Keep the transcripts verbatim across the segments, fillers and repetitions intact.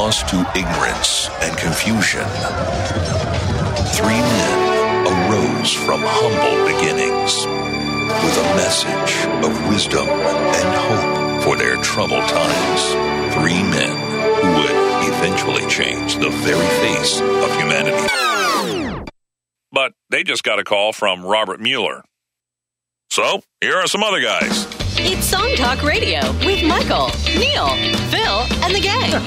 lost to ignorance and confusion, three men arose from humble beginnings with a message of wisdom and hope for their troubled times. Three men who would eventually change the very face of humanity. But they just got a call from Robert Mueller. So, here are some other guys. It's Song Talk Radio with Michael, Neil, Phil, and the gang.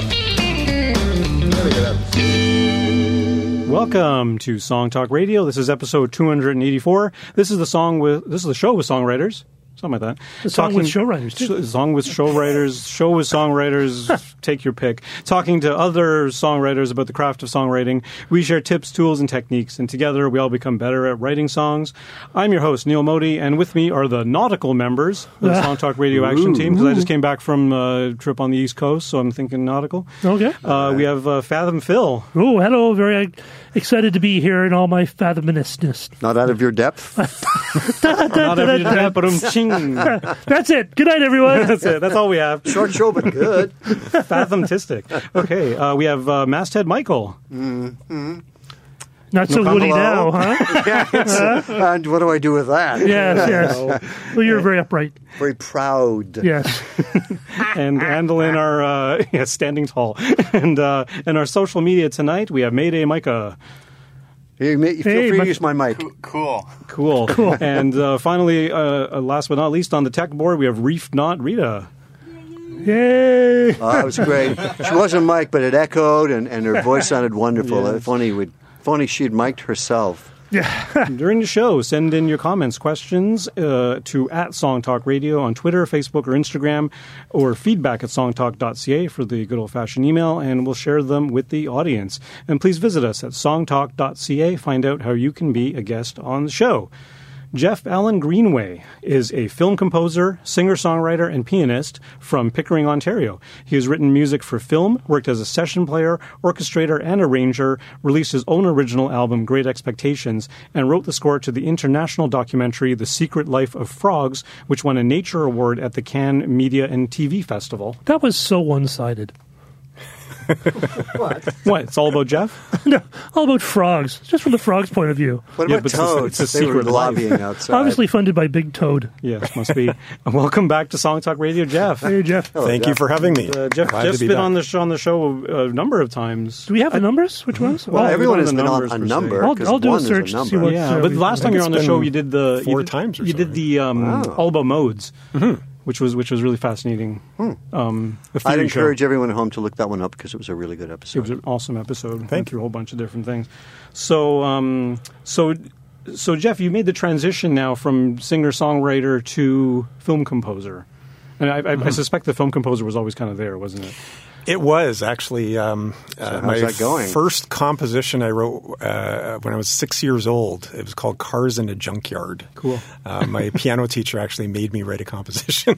Welcome to Song Talk Radio. This is episode two eighty-four. This is the song with this is the show with songwriters. Something like that. The song with show writers, too. Sh- song with show writers, show with songwriters, take your pick. Talking to other songwriters about the craft of songwriting. We share tips, tools, and techniques, and together we all become better at writing songs. I'm your host, Neil Modi, and with me are the nautical members of the Song Talk Radio Action Team, because I just came back from a trip on the East Coast, so I'm thinking nautical. Okay. Uh, we have uh, Fathom Phil. Oh, hello. Very excited to be here in all my fathomousness. Not out of your depth? Not out of your depth, but um, ching. That's it. Good night, everyone. That's it. That's all we have. Short show, but good. Fathomtistic. Okay, uh, we have uh, Masthead Michael. Mm-hmm. Not so No, woody hello? now, huh? Yes. Uh, And what do I do with that? yes, yes. Well, you're very upright. Very proud. Yes. And handling our uh, yeah, standing tall. And uh, and our social media tonight, we have Mayday Micah. You may, feel Hey, free my- to use my mic. Cool. Cool. Cool. And uh, finally, uh, last but not least, on the tech board, we have Reef Not Rita. Yay. Oh, that was great. She wasn't mic, but it echoed, and, and her voice sounded wonderful. Yes. If only would, if only she'd mic'd herself. Yeah. During the show, send in your comments, questions uh, to at Song Talk Radio on Twitter, Facebook, or Instagram, or feedback at songtalk dot c a for the good old-fashioned email, and we'll share them with the audience. And please visit us at songtalk dot c a. Find out how you can be a guest on the show. Jeff Allen Greenway is a film composer, singer-songwriter, and pianist from Pickering, Ontario. He has written music for film, worked as a session player, orchestrator, and arranger, released his own original album, Great Expectations, and wrote the score to the international documentary The Secret Life of Frogs, which won a Nature Award at the Cannes Media and T V Festival. That was so one-sided. What? What? It's all about Jeff? No, all about frogs. Just from the frog's point of view. What Yeah, about but it's a- toads? it's a They were secret life. lobbying outside. Obviously funded by Big Toad. Yes, must be. Welcome back to Song Talk Radio, Jeff. Hey, Jeff. Hello, Thank Jeff. you for having me. Uh, Jeff, Glad Jeff's to be been back. on the show, on the show a, a number of times. Do we have the numbers? Which ones? Well, Well, everyone we has don't been have on the a numbers, per se. number. I'll, 'cause I'll do one a is search to number. see what. Yeah, uh, but we- the last I time think you were on the it's show, been you did the four you did, times or you did something. the um, Wow. all about modes, Mm-hmm. which was which was really fascinating. Um, a I'd theory encourage show. everyone at home to look that one up because it was a really good episode. It was an awesome episode. Went Thank through a whole bunch of different things. So, um, so, so Jeff, you made the transition now from singer songwriter to film composer, and I, I, Mm-hmm. I suspect the film composer was always kind of there, wasn't it? It was actually um, uh, how's my that going? first composition I wrote uh, when I was six years old. It was called Cars in a Junkyard. Cool. Uh, my piano teacher actually made me write a composition.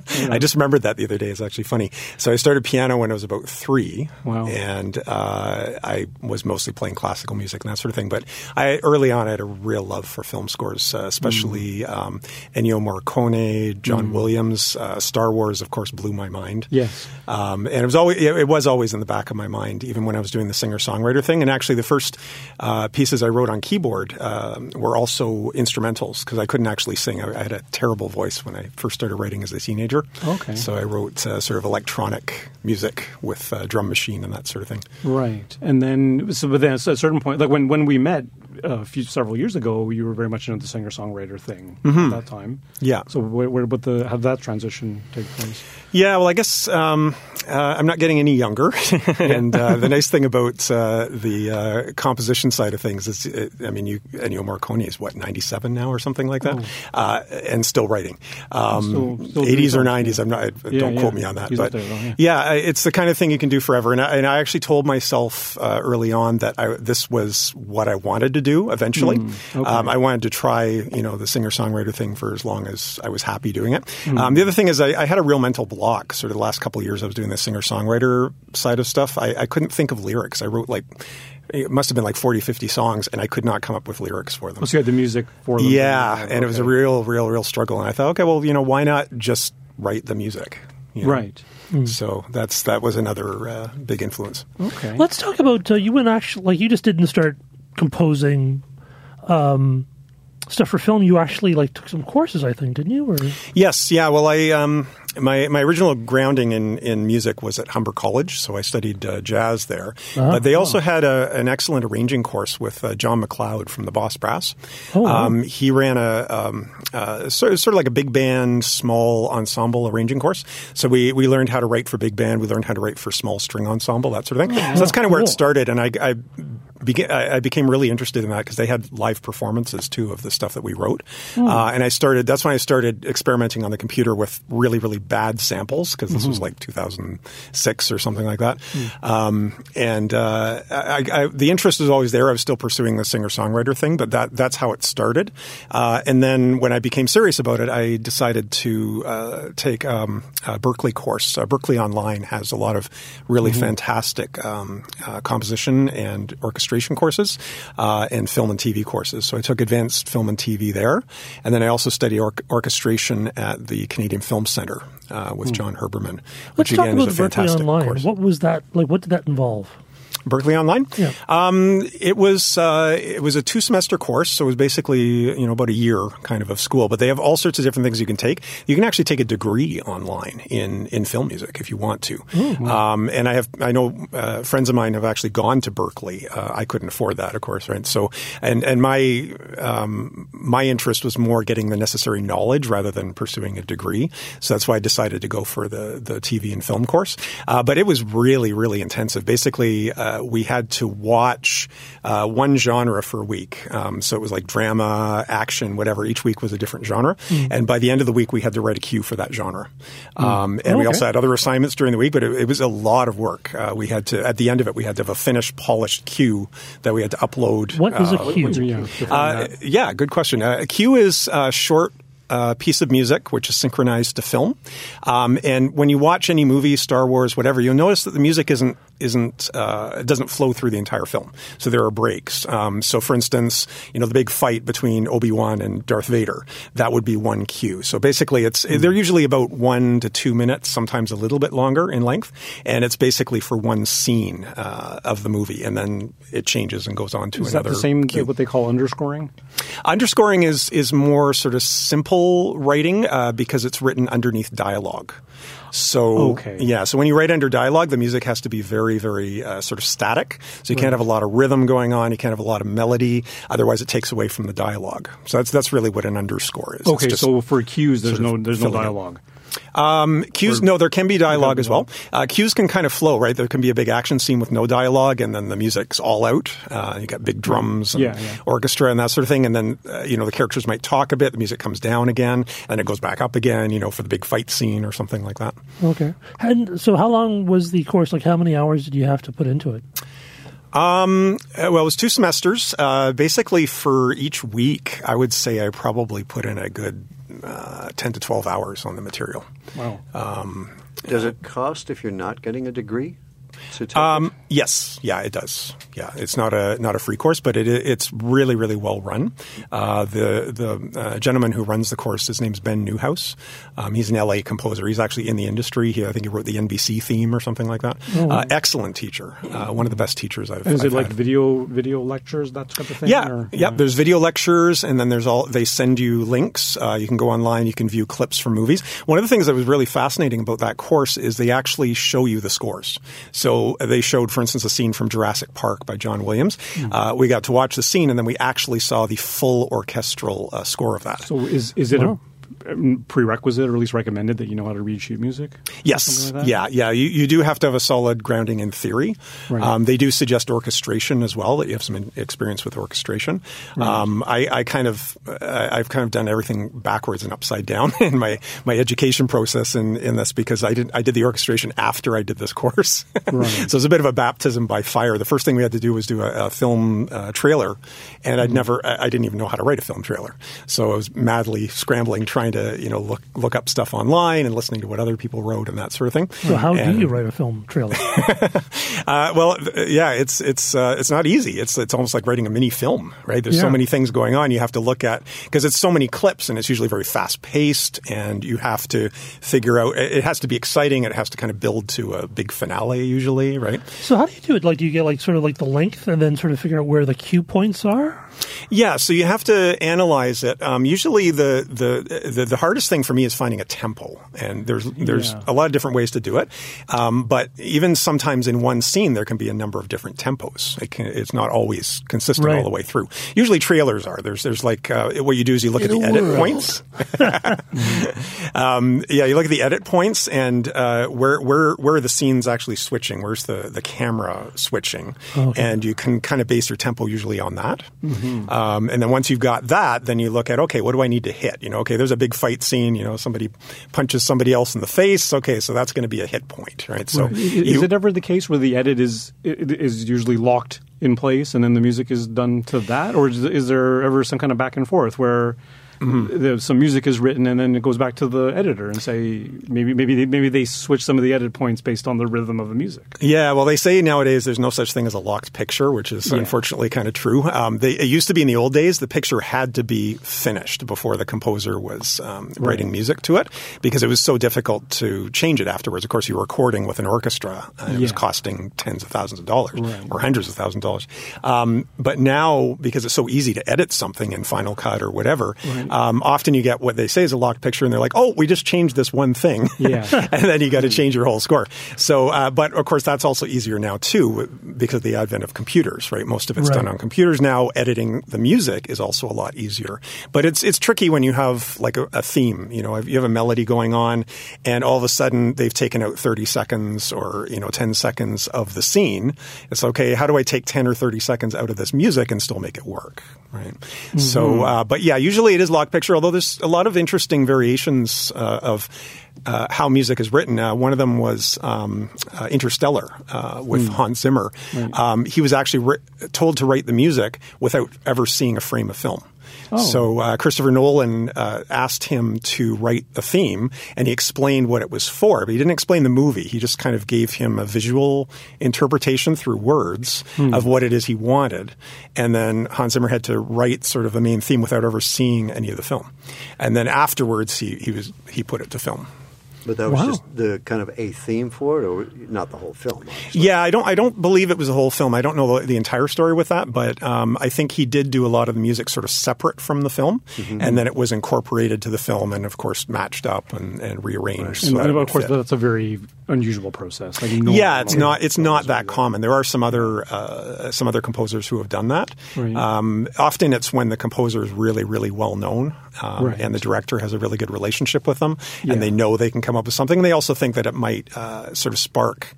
I just remembered that the other day. It's actually funny. So I started piano when I was about three. Wow. And uh, I was mostly playing classical music and that sort of thing. But I early on I had a real love for film scores, uh, especially Mm. um, Ennio Morricone, John Williams. Uh, Star Wars, of course, blew my mind. Yes. Um, and it was always it was always in the back of my mind, even when I was doing the singer-songwriter thing. And actually, the first uh, pieces I wrote on keyboard uh, were also instrumentals because I couldn't actually sing. I, I had a terrible voice when I first started writing as a teenager. Okay. So I wrote uh, sort of electronic music with uh, drum machine and that sort of thing. Right, and then so but then at a certain point, like when when we met uh, a few several years ago, you were very much into the singer songwriter thing at that time. Yeah. So where, where but the how did that transition take place? Yeah, well, I guess um, uh, I'm not getting any younger, and uh, the nice thing about uh, the uh, composition side of things is, uh, I mean, you, Ennio Morricone is what ninety-seven now or something like that, Oh. uh, and still writing. Um, Still- still doing eighties or something, nineties, yeah. I'm not. Yeah, don't yeah. quote me on that, He's but up there, though, yeah. yeah, it's the kind of thing you can do forever. And I, and I actually told myself uh, early on that I, this was what I wanted to do eventually. Mm, okay. um, I wanted to try, you know, the singer-songwriter thing for as long as I was happy doing it. Mm. Um, the other thing is I, I had a real mental block sort of the last couple of years I was doing the singer-songwriter side of stuff. I, I couldn't think of lyrics. I wrote like, it must have been like forty, fifty songs, and I could not come up with lyrics for them. Oh, so you had the music for them. Yeah, and Okay. it was a real, real, real struggle. And I thought, okay, well, you know, why not just write the music? You know? Right. So that's that was another uh, big influence. Okay. Let's talk about uh, you went actually like you just didn't start composing um, stuff for film. You actually like took some courses, I think, didn't you? Or? Yes. Yeah. Well, I um, my my original grounding in, in music was at Humber College, so I studied uh, jazz there. Uh-huh. But they also had a, an excellent arranging course with uh, John McLeod from the Boss Brass. Oh, wow. um, he ran a um, uh, sort of, sort of like a big band, small ensemble arranging course. So we, we learned how to write for big band. We learned how to write for small string ensemble, that sort of thing. Oh, so that's kind of where cool. it started, and I. I Began, I became really interested in that because they had live performances too of the stuff that we wrote, mm. uh, and I started. That's when I started experimenting on the computer with really, really bad samples because this mm-hmm. was like two thousand six or something like that. Mm. Um, and uh, I, I, the interest was always there. I was still pursuing the singer-songwriter thing, but that that's how it started. Uh, and then when I became serious about it, I decided to uh, take um, a Berklee course. Uh, Berklee Online has a lot of really mm-hmm. fantastic um, uh, composition and orchestration courses uh, and film and T V courses. So I took advanced film and T V there. And then I also studied or- orchestration at the Canadian Film Centre uh, with mm. John Herberman, which Let's talk again about is a fantastic Berklee Online. course. What was that like? What did that involve? Berklee Online? Yeah. Um, it was uh, it was a two semester course, so it was basically you know about a year kind of of school. But they have all sorts of different things you can take. You can actually take a degree online in, in film music if you want to. Mm-hmm. Um, and I have I know uh, friends of mine have actually gone to Berklee. Uh, I couldn't afford that, of course, right? So and and my um, my interest was more getting the necessary knowledge rather than pursuing a degree. So that's why I decided to go for the the T V and film course. Uh, but it was really really intensive. Basically. Uh, we had to watch uh, one genre for a week. Um, so it was like drama, action, whatever. Each week was a different genre. Mm. And by the end of the week, we had to write a cue for that genre. Mm. Um, and okay. we also had other assignments during the week, but it, it was a lot of work. Uh, we had to, at the end of it, we had to have a finished, polished cue that we had to upload. What is uh, a cue? Yeah, uh, yeah, good question. Uh, a cue is a short Uh, piece of music, which is synchronized to film. Um, and when you watch any movie, Star Wars, whatever, you'll notice that the music isn't isn't uh, it doesn't flow through the entire film. So there are breaks. Um, so, for instance, you know the big fight between Obi-Wan and Darth Vader, that would be one cue. So basically, it's mm-hmm. they're usually about one to two minutes, sometimes a little bit longer in length, and it's basically for one scene uh, of the movie, and then it changes and goes on to is another. Is that the same cue. what they call underscoring? Underscoring is is more sort of simple writing uh, because it's written underneath dialogue. So, okay. yeah, so when you write under dialogue, the music has to be very, very uh, sort of static. So you right. can't have a lot of rhythm going on. You can't have a lot of melody. Otherwise, it takes away from the dialogue. So that's that's really what an underscore is. Okay, so for cues, there's no there's no dialogue. Um, cues, or, no, there can be dialogue as well. Uh, cues can kind of flow, right? There can be a big action scene with no dialogue, and then the music's all out. Uh, you got big drums and yeah, yeah. orchestra and that sort of thing. And then, uh, you know, the characters might talk a bit, the music comes down again, and it goes back up again, you know, for the big fight scene or something like that. Okay. And so how long was the course? Like, how many hours did you have to put into it? Um, well, it was two semesters. Uh, basically, for each week, I would say I probably put in a good uh, ten to twelve hours on the material. Wow. Um, Does it cost if you're not getting a degree to take um, it? Yes. Yeah, it does. Yeah, it's not a not a free course, but it it's really, really well run. Uh, the the uh, gentleman who runs the course, his name's Ben Newhouse. Um, he's an L A composer. He's actually in the industry. He, I think he wrote the N B C theme or something like that. Oh. Uh, excellent teacher. Uh, one of the best teachers I've. Is I've it like had. video video lectures, that type of thing? Yeah, or, yeah. There's video lectures, and then there's all. They send you links. Uh, you can go online. You can view clips from movies. One of the things that was really fascinating about that course is they actually show you the scores. So they showed, for instance, a scene from Jurassic Park by John Williams. Mm. Uh, we got to watch the scene, and then we actually saw the full orchestral uh, score of that. So is is it wow. a prerequisite, or at least recommended, that you know how to read sheet music? Yes. Like yeah, yeah. You, you do have to have a solid grounding in theory. Right. Um, they do suggest orchestration as well, that you have some experience with orchestration. Right. Um, I, I kind of, I've kind of done everything backwards and upside down in my, my education process in, in this, because I did I did the orchestration after I did this course. Right. So it's a bit of a baptism by fire. The first thing we had to do was do a, a film uh, trailer, and I'd mm-hmm. never, I, I didn't even know how to write a film trailer. So I was madly scrambling trying to to, you know, look look up stuff online and listening to what other people wrote and that sort of thing. So how and, do you write a film trailer? uh, well, yeah, it's it's uh, it's not easy. It's it's almost like writing a mini film, right? There's Yeah. so many things going on. You have to look at because it's so many clips and it's usually very fast paced, and you have to figure out. It has to be exciting. It has to kind of build to a big finale, usually, right? So how do you do it? Like, do you get like sort of like the length and then sort of figure out where the cue points are? Yeah, so you have to analyze it. Um, usually, the, the the the hardest thing for me is finding a tempo, and there's there's Yeah. a lot of different ways to do it. Um, but even sometimes in one scene, there can be a number of different tempos. It can, it's not always consistent Right. all the way through. Usually, trailers are. There's there's like uh, what you do is you look In at the a edit world. points. um, yeah, you look at the edit points and uh, where where where are the scenes actually switching? Where's the the camera switching? Okay. And you can kind of base your tempo usually on that. Um, and then once you've got that, then you look at, okay, what do I need to hit? You know, okay, there's a big fight scene. You know, somebody punches somebody else in the face. Okay, so that's going to be a hit point, right? So Is you- it ever the case where the edit is is usually locked in place and then the music is done to that, or is, is there ever some kind of back and forth where Mm-hmm. there's some music is written and then it goes back to the editor and say maybe maybe they, maybe they switch some of the edit points based on the rhythm of the music? Yeah, well, they say nowadays there's no such thing as a locked picture, which is Yeah. unfortunately kind of true. Um, they, it used to be in the old days, the picture had to be finished before the composer was um, writing music to it because it was so difficult to change it afterwards. Of course, you were recording with an orchestra, and it was Yeah. costing tens of thousands of dollars Right. or hundreds of thousands of dollars. Um, but now, because it's so easy to edit something in Final Cut or whatever, um, often you get what they say is a locked picture, and they're like, "Oh, we just changed this one thing," Yeah. and then you got to change your whole score. So, uh, but of course, that's also easier now too because of the advent of computers, right? Most of it's Right. done on computers now. Editing the music is also a lot easier, but it's it's tricky when you have like a, a theme. You know, you have a melody going on, and all of a sudden they've taken out thirty seconds or you know ten seconds of the scene. It's okay. How do I take ten or thirty seconds out of this music and still make it work, right? Mm-hmm. So, uh, but yeah, usually it is locked picture. Although there's a lot of interesting variations uh, of uh, how music is written. Uh, one of them was um, uh, Interstellar uh, with Hans Zimmer. Um, he was actually ri- told to write the music without ever seeing a frame of film. So uh, Christopher Nolan uh, asked him to write the theme, and he explained what it was for. But he didn't explain the movie. He just kind of gave him a visual interpretation through words of what it is he wanted. And then Hans Zimmer had to write sort of the main theme without ever seeing any of the film. And then afterwards, he he was he put it to film. But that was Wow. just the kind of a theme for it, or not the whole film? Obviously. Yeah, I don't. I don't believe it was a whole film. I don't know the, the entire story with that, but um, I think he did do a lot of the music sort of separate from the film, and then it was incorporated to the film, and of course matched up and, and rearranged. so And, that it of would course, fit. that's a very unusual process. Like no Yeah, one it's knows. not. It's not that common. There are some other uh, some other composers who have done that. Right. Um, often, it's when the composer is really, really well known, um, Right. and the director has a really good relationship with them, Yeah. and they know they can come up with something. And they also think that it might uh, sort of spark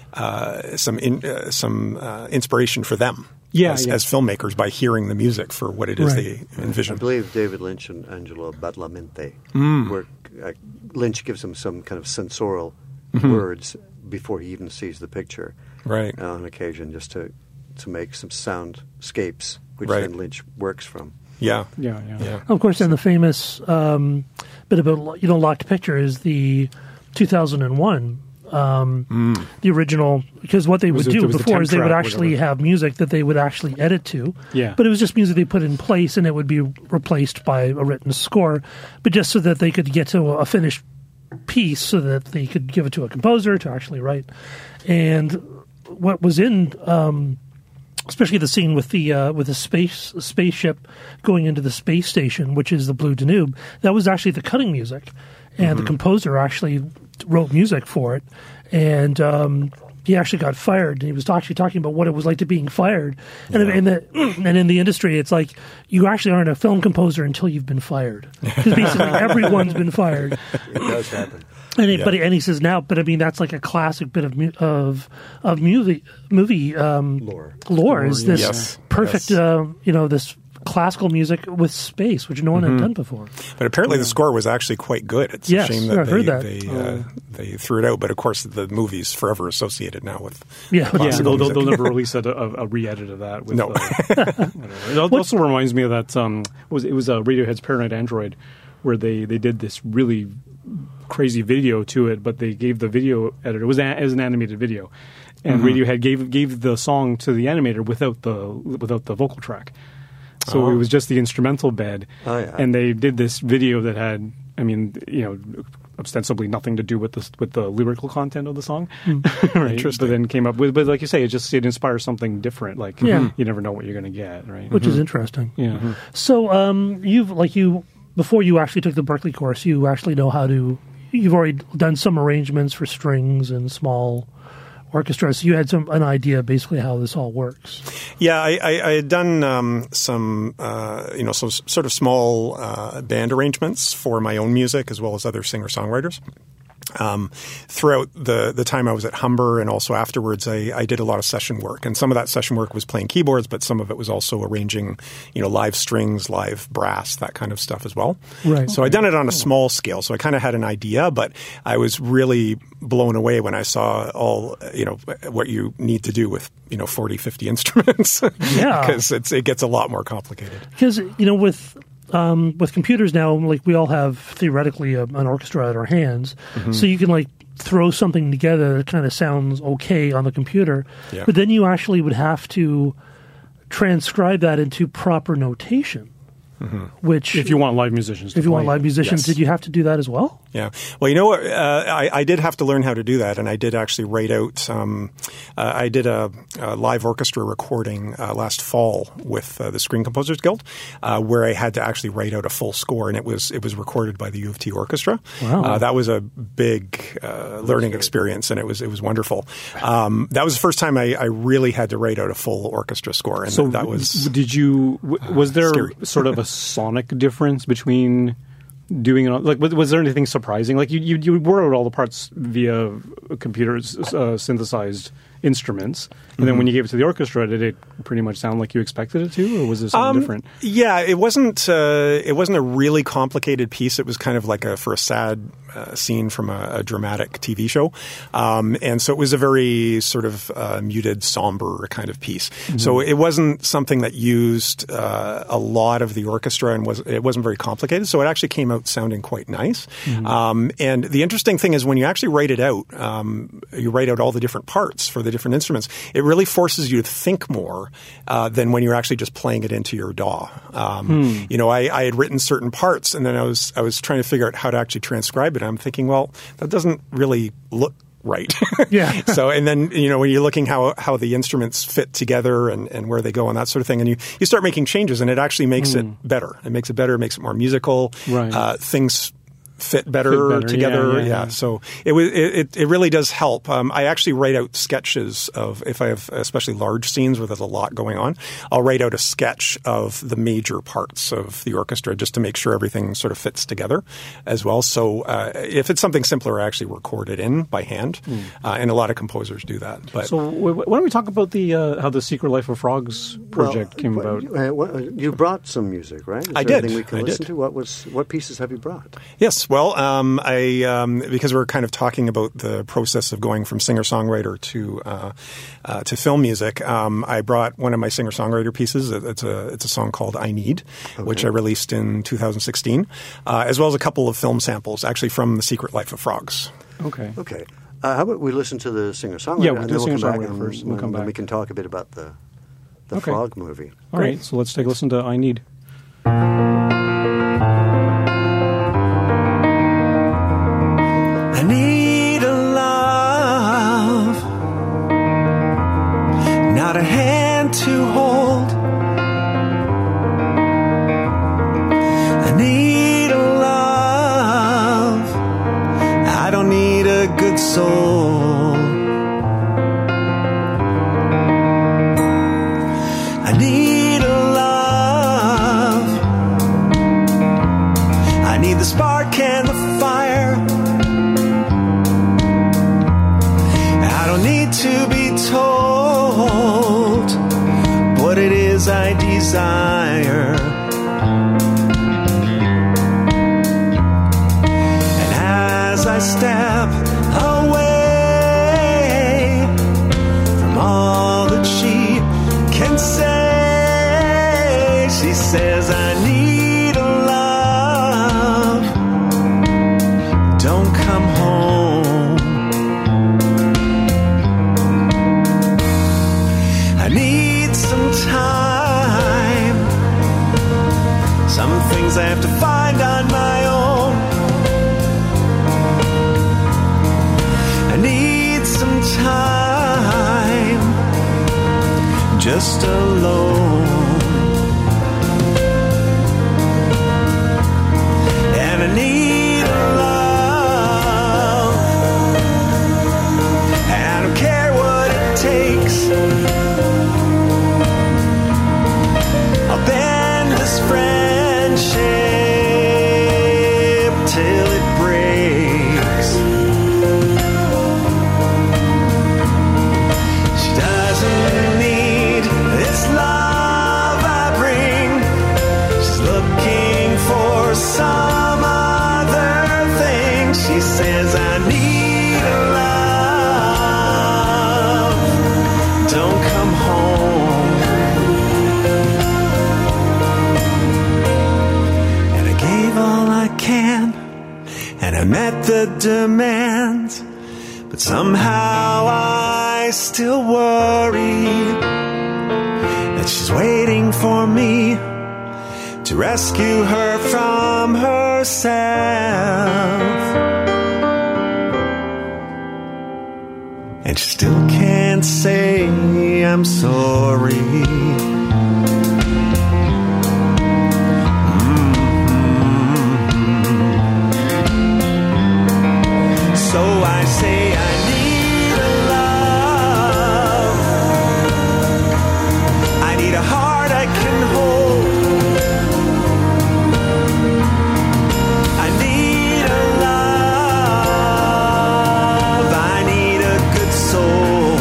uh, some in, uh, some uh, inspiration for them. Yeah, as, yeah. as filmmakers by hearing the music for what it is Right. they envision. I believe David Lynch and Angelo Badalamenti Mm. work. Uh, Lynch gives him some kind of sensorial Mm-hmm. words before he even sees the picture. Right. uh, on occasion, just to to make some soundscapes, which Right. then Lynch works from. Yeah. Yeah, yeah. Yeah. Of course, and the famous um, bit about you know locked picture is the two thousand one. Um, The original, because what they Was would it- do it was the before temp is they would track, actually whatever. have music that they would actually edit to. Yeah. But it was just music they put in place, and it would be replaced by a written score, but just so that they could get to a finished piece, so that they could give it to a composer to actually write. And what was in, um, especially the scene with the uh, with the space spaceship going into the space station, which is the Blue Danube, that was actually the cutting music, and the composer actually wrote music for it, and um, he actually got fired. And he was actually talking about what it was like to being fired, and in the and in the industry, it's like you actually aren't a film composer until you've been fired, because basically everyone's been fired. It does happen. And he, Yeah. but he, and he says now, but I mean that's like a classic bit of mu- of of movie movie um, Lore. Lore is this Yes. perfect, Yes. uh, you know, this classical music with space, which no one had done before. But apparently the score was actually quite good. It's Yes, a shame that I've they heard that. they, uh, they threw it out. But of course, the movie's forever associated now with Yeah, Yeah, classical they'll, they'll, they'll music. never release a, a, a re-edit of that. With, No. uh, whatever. It also reminds me of that. Um, what was it was uh, Radiohead's "Paranoid Android," where they, they did this really crazy video to it, but they gave the video editor, it was a, as an animated video, and mm-hmm. Radiohead gave gave the song to the animator without the without the vocal track. So oh. it was just the instrumental bed. Oh, yeah. And they did this video that had, I mean, you know, ostensibly nothing to do with the with the lyrical content of the song, mm. right? Interesting. But then came up with, but like you say, it just it inspires something different. Like yeah. you never know what you're going to get, right? Which mm-hmm. is interesting. Yeah. Mm-hmm. So um, you've like you before you actually took the Berklee course, you actually know how to. You've already done some arrangements for strings and small orchestra, so you had some an idea basically how this all works. Yeah, I, I, I had done um, some, uh, you know, some sort of small uh, band arrangements for my own music as well as other singer-songwriters. Um, throughout the, the time I was at Humber and also afterwards, I, I did a lot of session work. And some of that session work was playing keyboards, but some of it was also arranging, you know, live strings, live brass, that kind of stuff as well. Right. So okay. I'd done it on a small scale. So I kind of had an idea, but I was really blown away when I saw all, you know, what you need to do with, you know, forty, fifty instruments. Yeah. Because it's, it gets a lot more complicated. Because, you know, with... Um, with computers now, like we all have theoretically a, an orchestra at our hands, mm-hmm. so you can like throw something together that kind of sounds okay on the computer, yeah. but then you actually would have to transcribe that into proper notation. Mm-hmm. Which, if you want live musicians, to if you play want live musicians, yes. did you have to do that as well? Yeah. Well, you know what? Uh, I, I did have to learn how to do that, and I did actually write out. Um, uh, I did a, a live orchestra recording uh, last fall with uh, the Screen Composers Guild, uh, where I had to actually write out a full score, and it was it was recorded by the U of T Orchestra. Wow. Uh, that was a big uh, learning experience, and it was it was wonderful. Um, that was the first time I, I really had to write out a full orchestra score, and so that was. Did you? Was there scary. sort of a sonic difference between doing it on, like was, was there anything surprising? Like you you, you wrote all the parts via computers uh, synthesized instruments, and mm-hmm. then when you gave it to the orchestra, did it pretty much sound like you expected it to, or was it something um, different? Yeah, it wasn't. Uh, it wasn't a really complicated piece. It was kind of like a for a sad uh, scene from a, a dramatic T V show, um, and so it was a very sort of uh, muted, somber kind of piece. Mm-hmm. So it wasn't something that used uh, a lot of the orchestra, and was it wasn't very complicated. So it actually came out sounding quite nice. Mm-hmm. Um, and the interesting thing is when you actually write it out, um, you write out all the different parts for the different instruments, it really forces you to think more uh, than when you're actually just playing it into your D A W. Um, hmm. You know, I, I had written certain parts, and then I was I was trying to figure out how to actually transcribe it. I'm thinking, well, that doesn't really look right. Yeah. So, and then, you know, when you're looking how how the instruments fit together and, and where they go and that sort of thing, and you, you start making changes, and it actually makes hmm. it better. It makes it better. It makes it more musical. Right. Uh, things fit better, fit better. together. Yeah, Yeah, yeah, yeah. So it, was, it it really does help. Um, I actually write out sketches of, if I have especially large scenes where there's a lot going on, I'll write out a sketch of the major parts of the orchestra just to make sure everything sort of fits together as well. So uh, if it's something simpler, I actually record it in by hand, mm. uh, and a lot of composers do that. But so why don't we talk about the uh, how the Secret Life of Frogs project well, came well, about? You, uh, well, you brought some music, right? Is I there did. Anything we can I listen did. to? What was what pieces have you brought? Yes. Well, um, I um, because we're kind of talking about the process of going from singer-songwriter to uh, uh, to film music. Um, I brought one of my singer-songwriter pieces. It's a it's a song called "I Need," okay. which I released in two thousand sixteen, uh, as well as a couple of film samples, actually from The Secret Life of Frogs. Okay. Okay. Uh, how about we listen to the singer-songwriter? Yeah, we'll and do then we'll singer-songwriter come back first, and we'll come then back. we can talk a bit about the the Okay. Frog movie. All right. So let's take a listen to "I Need." I need a love, not a hand to hold. I need a love, I don't need a good soul. I need a love, I need the spark and the fire. I don't need to be told what it is I desire. And as I step away from all that she can say, she says, I need a love, just alone. And I need a love. And I don't care what it takes. I'll bend this friendship till it breaks. She doesn't need this love I bring. She's looking for some other thing. She says I need a love. Don't come home. And I gave all I can, and I met the demands, but somehow I still worry that she's waiting for me to rescue her from herself. And she still can't say I'm sorry. So I say I need a love. I need a heart I can hold. I need a love. I need a good soul.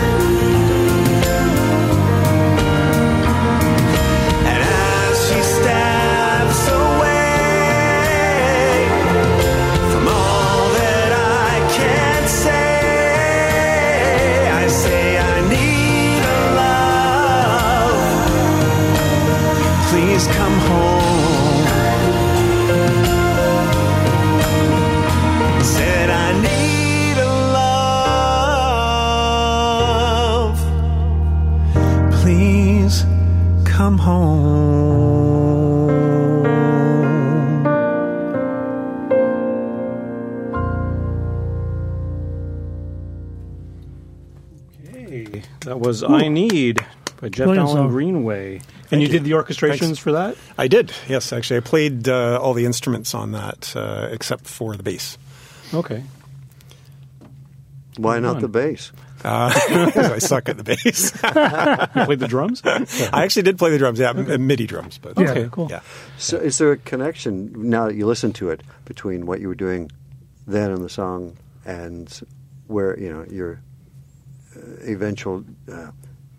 And as she steps away from all that I can't say, I say I need a love. Please come home. Said I need a love. Please come home. Hey, that was I Need by Jeff Brilliant Allen song. Greenway. And you, you. did the orchestrations Thanks. for that? I did, yes, actually. I played uh, all the instruments on that uh, except for the bass. Okay. Why not on. the bass? Uh, I suck at the bass. You played the drums? I actually did play the drums, yeah, m- MIDI drums. But Yeah. Okay, cool. yeah. So is there a connection, now that you listen to it, between what you were doing then in the song and where, you know, your uh, eventual uh,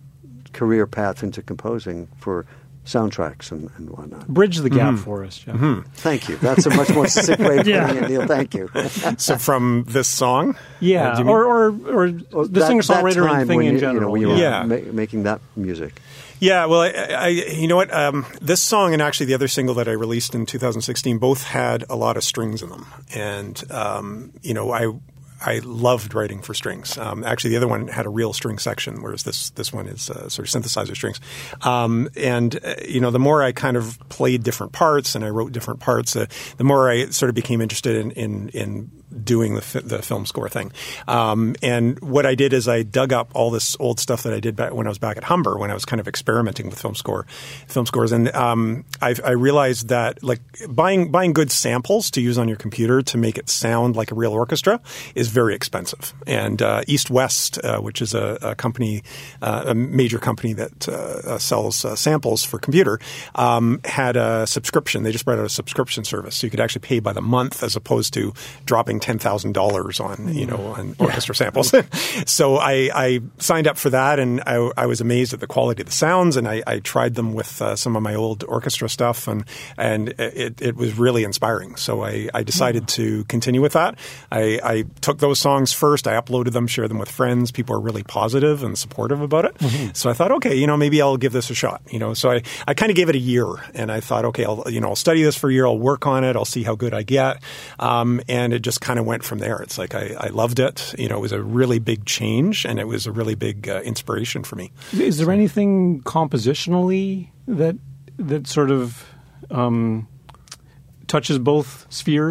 career path into composing for soundtracks and, and whatnot? Bridge the gap for us, Jeff. Thank you. That's a much more succinct way of putting Yeah. it, Neil. Thank you. So from this song? Yeah, Uh, do you mean- or, or, or Well, the that- singer-songwriter that time and thing when in you, general. You know, when you were Yeah. ma- making that music. Yeah, well, I, I you know what? Um, this song and actually the other single that I released in two thousand sixteen both had a lot of strings in them, and um, you know, I I loved writing for strings. Um, actually, the other one had a real string section, whereas this this one is uh, sort of synthesizer strings. Um, and uh, you know, the more I kind of played different parts and I wrote different parts, uh, the more I sort of became interested in in, in doing the fi- the film score thing. Um, and what I did is I dug up all this old stuff that I did back when I was back at Humber, when I was kind of experimenting with film score, film scores, and um, I, I realized that like buying buying good samples to use on your computer to make it sound like a real orchestra is very expensive. And uh, East West, uh, which is a, a company, uh, a major company that uh, uh, sells uh, samples for computer, um, had a subscription. They just brought out a subscription service, so you could actually pay by the month as opposed to dropping ten thousand dollars on you know on orchestra samples. So I, I signed up for that, and I, I was amazed at the quality of the sounds. And I, I tried them with uh, some of my old orchestra stuff, and and it, it was really inspiring. So I, I decided to continue with that. I, I took those songs first. I uploaded them, shared them with friends. People are really positive and supportive about it. Mm-hmm. So I thought, okay, you know, maybe I'll give this a shot. You know, so I, I kind of gave it a year, and I thought, okay, I'll you know I'll study this for a year. I'll work on it. I'll see how good I get. Um, and it just kind of went from there. It's like I, I loved it. You know, it was a really big change, and it was a really big uh, inspiration for me. Is there anything compositionally that that sort of um, touches both spheres,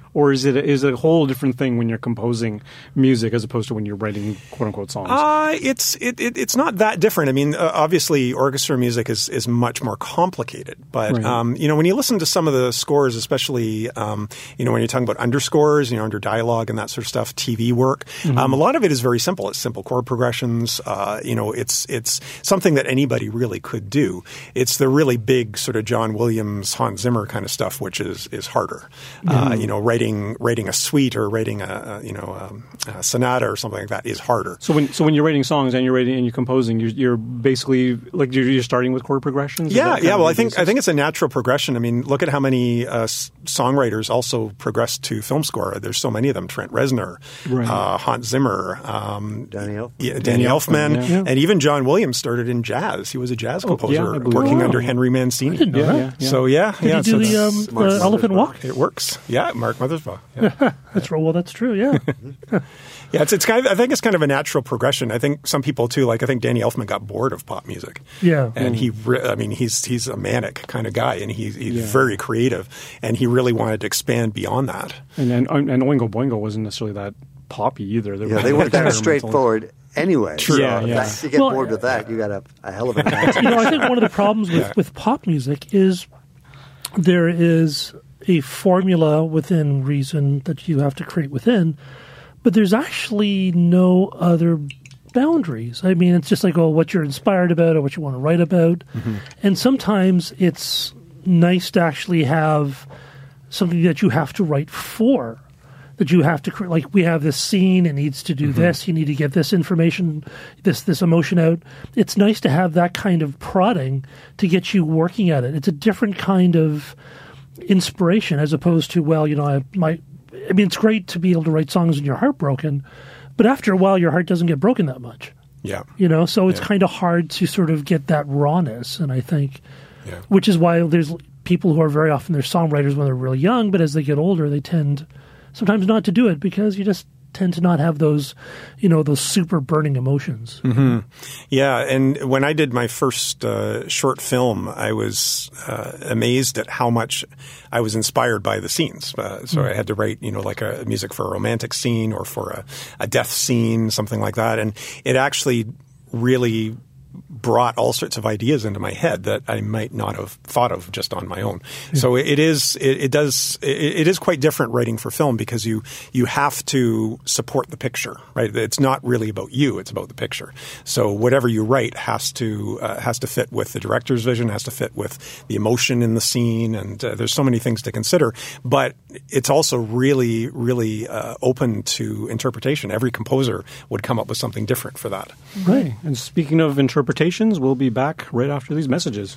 or is it is it a whole different thing when you're composing music as opposed to when you're writing quote unquote songs? Uh, it's it, it it's not that different. I mean, uh, obviously, orchestra music is is much more complicated. But Right. um, you know, when you listen to some of the scores, especially um, you know when you're talking about underscores, you know, under dialogue and that sort of stuff, T V work, Mm-hmm. um, a lot of it is very simple. It's simple chord progressions. Uh, you know, it's it's something that anybody really could do. It's the really big sort of John Williams, Hans Zimmer kind of stuff, which is is harder. Uh, you know, writing writing a suite or writing a, a you know um, a sonata or something like that is harder. So when so when you're writing songs and you're writing and you're composing, you're, you're basically like you're, you're starting with chord progressions. Is that Yeah, kind yeah. of Well, the I think basis? I think it's a natural progression. I mean, look at how many uh, s- songwriters also progress to film score. There's so many of them: Trent Reznor, Right. uh, Hans Zimmer, um, Danny Elfman. yeah, Danny, Danny Elfman, Elfman, yeah. and even John Williams started in jazz. He was a jazz Oh, yeah, composer I believe working so. under Henry Mancini. didn't know Yeah, that. yeah, yeah. So yeah, Did yeah. he do so the, it's- um, Mark the Elephant Mothersbaugh. Walk? it works. Yeah, Mark Mothersbaugh. Yeah. That's well, that's true. Yeah. Yeah, it's it's kind of I think it's kind of a natural progression. I think some people too, like I think Danny Elfman got bored of pop music. Yeah. And he re- I mean he's he's a manic kind of guy and he's he's Yeah. very creative and he really wanted to expand beyond that. and and, and Oingo Boingo wasn't necessarily that poppy either. They were Yeah, they were kind of experimental. straightforward anyway. True. So Yeah, if yeah. that- you get Well, bored with that, you got a, a hell of a you time. know, I think one of the problems with, with pop music is there is a formula within reason that you have to create within, but there's actually no other boundaries. I mean, it's just like, oh, what you're inspired about or what you want to write about. And sometimes it's nice to actually have something that you have to write for. That you have to cre- like we have this scene, it needs to do this. You need to get this information, this this emotion out. It's nice to have that kind of prodding to get you working at it. It's a different kind of inspiration as opposed to well, you know, I my. I mean, it's great to be able to write songs when you're heartbroken, but after a while, your heart doesn't get broken that much. Yeah. You know, so it's Yeah. kind of hard to sort of get that rawness, and I think, Yeah. which is why there's people who are very often they're songwriters when they're really young, but as they get older, they tend sometimes not to do it because you just tend to not have those, you know, those super burning emotions. Mm-hmm. Yeah, and when I did my first uh, short film, I was uh, amazed at how much I was inspired by the scenes. Uh, so I had to write, you know, like a music for a romantic scene or for a, a death scene, something like that, and it actually really brought all sorts of ideas into my head that I might not have thought of just on my own. Yeah. So it is, it, it does, it, it is quite different writing for film because you you have to support the picture, right? It's not really about you; it's about the picture. So whatever you write has to uh, has to fit with the director's vision, has to fit with the emotion in the scene, and uh, there's so many things to consider. But it's also really, really uh, open to interpretation. Every composer would come up with something different for that. Right. And speaking of interpretations, we'll be back right after these messages.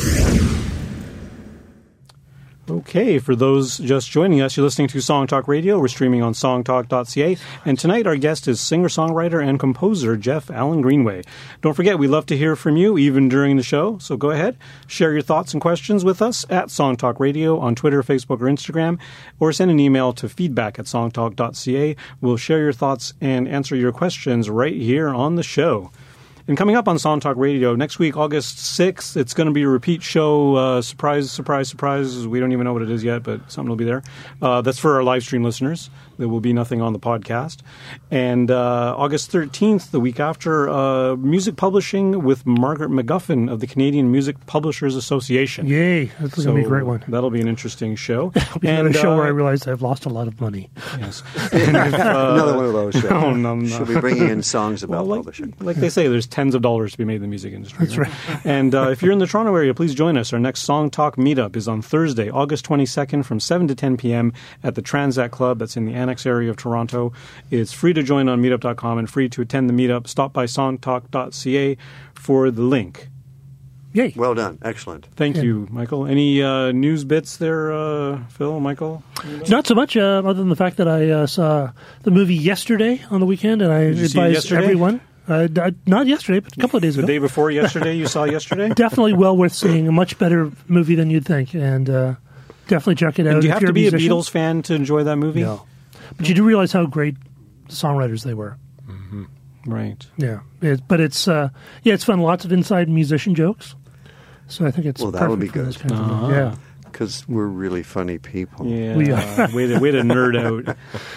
Okay, for those just joining us, you're listening to Song Talk Radio. We're streaming on song talk dot c a. And tonight our guest is singer-songwriter and composer Jeff Allen Greenway. Don't forget, we love to hear from you even during the show. So go ahead, share your thoughts and questions with us at Song Talk Radio on Twitter, Facebook, or Instagram, or send an email to feedback at song talk dot c a. We'll share your thoughts and answer your questions right here on the show. And coming up on Song Talk Radio next week, August sixth, it's going to be a repeat show. Uh, surprise, surprise, surprise. We don't even know what it is yet, but something will be there. Uh, that's for our live stream listeners. There will be nothing on the podcast. And uh, August thirteenth, the week after, uh, music publishing with Margaret McGuffin of the Canadian Music Publishers Association. Yay, that's going to be a great one. That'll be an interesting show. It'll be and a show uh, where I realized I've lost a lot of money. Yes. And if, uh, Another one of those shows. No, no, no. She'll be bringing in songs about Well, like, publishing. like they say, there's tens of dollars to be made in the music industry. That's right. And uh, if you're in the Toronto area, please join us. Our next Song Talk meetup is on Thursday, August twenty-second from seven to ten p.m. at the Transact Club. That's in the Annex area of Toronto. It's free to join on meetup dot com and free to attend the meetup. Stop by song talk dot c a for the link. Yay. Well done. Excellent. Thank Yeah. you, Michael. Any uh, news bits there, uh, Phil, Michael? Not so much, uh, other than the fact that I uh, saw the movie yesterday on the weekend, and I Did you see it advise yesterday? everyone. Uh, d- not yesterday, but a couple of days The ago. day before yesterday, you saw yesterday? Definitely well worth seeing. A much better movie than you'd think, and uh, definitely check it out. And do you if have you're to be a musician. Beatles fan to enjoy that movie? No, but you do realize how great songwriters they were. Right. Yeah, it, but it's uh, yeah, it's fun. Lots of inside musician jokes. So I think it's Well, that perfect would be for good. this kind of Uh-huh. movie. Yeah. because we're really funny people. Yeah, We are. way to way to nerd out.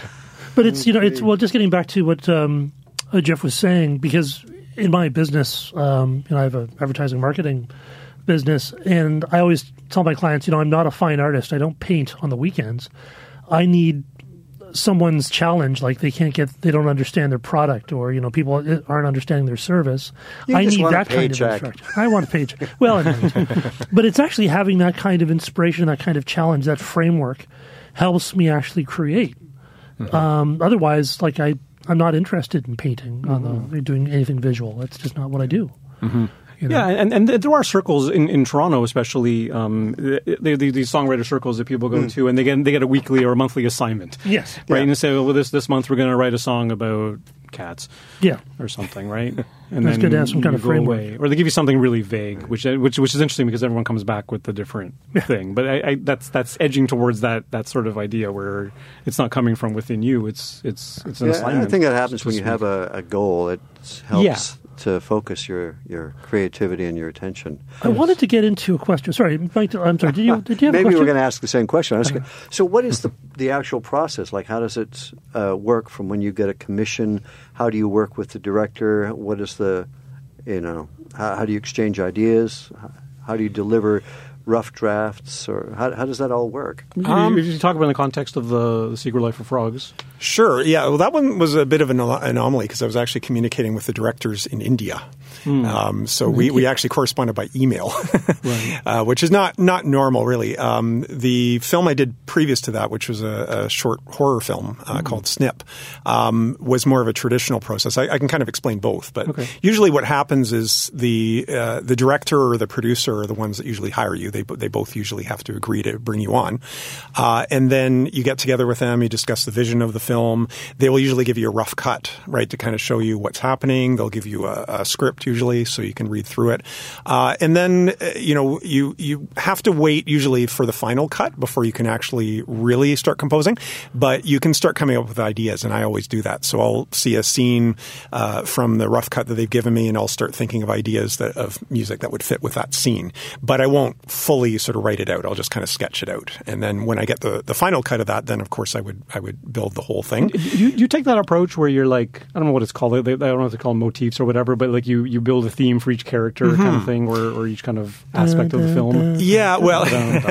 But it's, you know, it's, well, just getting back to what um, uh, Jeff was saying, because in my business, um, you know, I have an advertising marketing business, and I always tell my clients, you know, I'm not a fine artist. I don't paint on the weekends. I need someone's challenge, like they can't get, they don't understand their product, or, you know, people aren't understanding their service. You I just need want a that kind of paycheck. instruction. I want a paycheck. Well, anyways. But it's actually having that kind of inspiration, that kind of challenge, that framework helps me actually create. Mm-hmm. Um, otherwise, like I, I'm not interested in painting, mm-hmm. on the, doing anything visual. That's just not what I do. Mm-hmm. You know? Yeah, and, and there are circles in, in Toronto, especially um, they, they, these songwriter circles that people go Mm. to, and they get they get a weekly or a monthly assignment. Yes, right. Yeah. And they say, well, this this month we're going to write a song about cats, yeah, or something, right? That's And then good to have some kind you of go framework. away. Or they give you something really vague, which which which is interesting because everyone comes back with a different thing. But I, I, that's that's edging towards that that sort of idea where it's not coming from within you. It's it's it's an Yeah, assignment. I think that happens so when to you have speak. a, a goal. It helps Yeah. to focus your, your creativity and your attention. I wanted to get into a question. Sorry, Mike, I'm sorry. Did you did you have Maybe a question? we're going to ask the same question. I was gonna, so what is the, the actual process? Like, how does it uh, work from when you get a commission? How do you work with the director? What is the, you know, how, how do you exchange ideas? How, how do you deliver rough drafts? Or how, how does that all work? Um, you talk about in the context of the, the Secret Life of Frogs. Sure. Yeah. Well, that one was a bit of an anomaly because I was actually communicating with the directors in India. Mm. Um, so we, we actually corresponded by email, right. uh, which is not, not normal, really. Um, the film I did previous to that, which was a, a short horror film uh, mm. called Snip, um, was more of a traditional process. I, I can kind of explain both, but okay. usually what happens is the uh, the director or the producer are the ones that usually hire you. They they both usually have to agree to bring you on, uh, and then you get together with them. You discuss the vision of the film. They will usually give you a rough cut, right, to kind of show you what's happening. They'll give you a, a script usually so you can read through it. Uh, and then, uh, you know, you, you have to wait usually for the final cut before you can actually really start composing. But you can start coming up with ideas, and I always do that. So I'll see a scene uh, from the rough cut that they've given me, and I'll start thinking of ideas that, of music that would fit with that scene. But I won't fully sort of write it out. I'll just kind of sketch it out. And then when I get the, the final cut of that, then, of course, I would I would build the whole thing. You, you take that approach where you're like, I don't know what it's called. I don't know what they call them, motifs or whatever, but like you, you build a theme for each character mm-hmm. kind of thing, or, or each kind of aspect of the film. Yeah, well,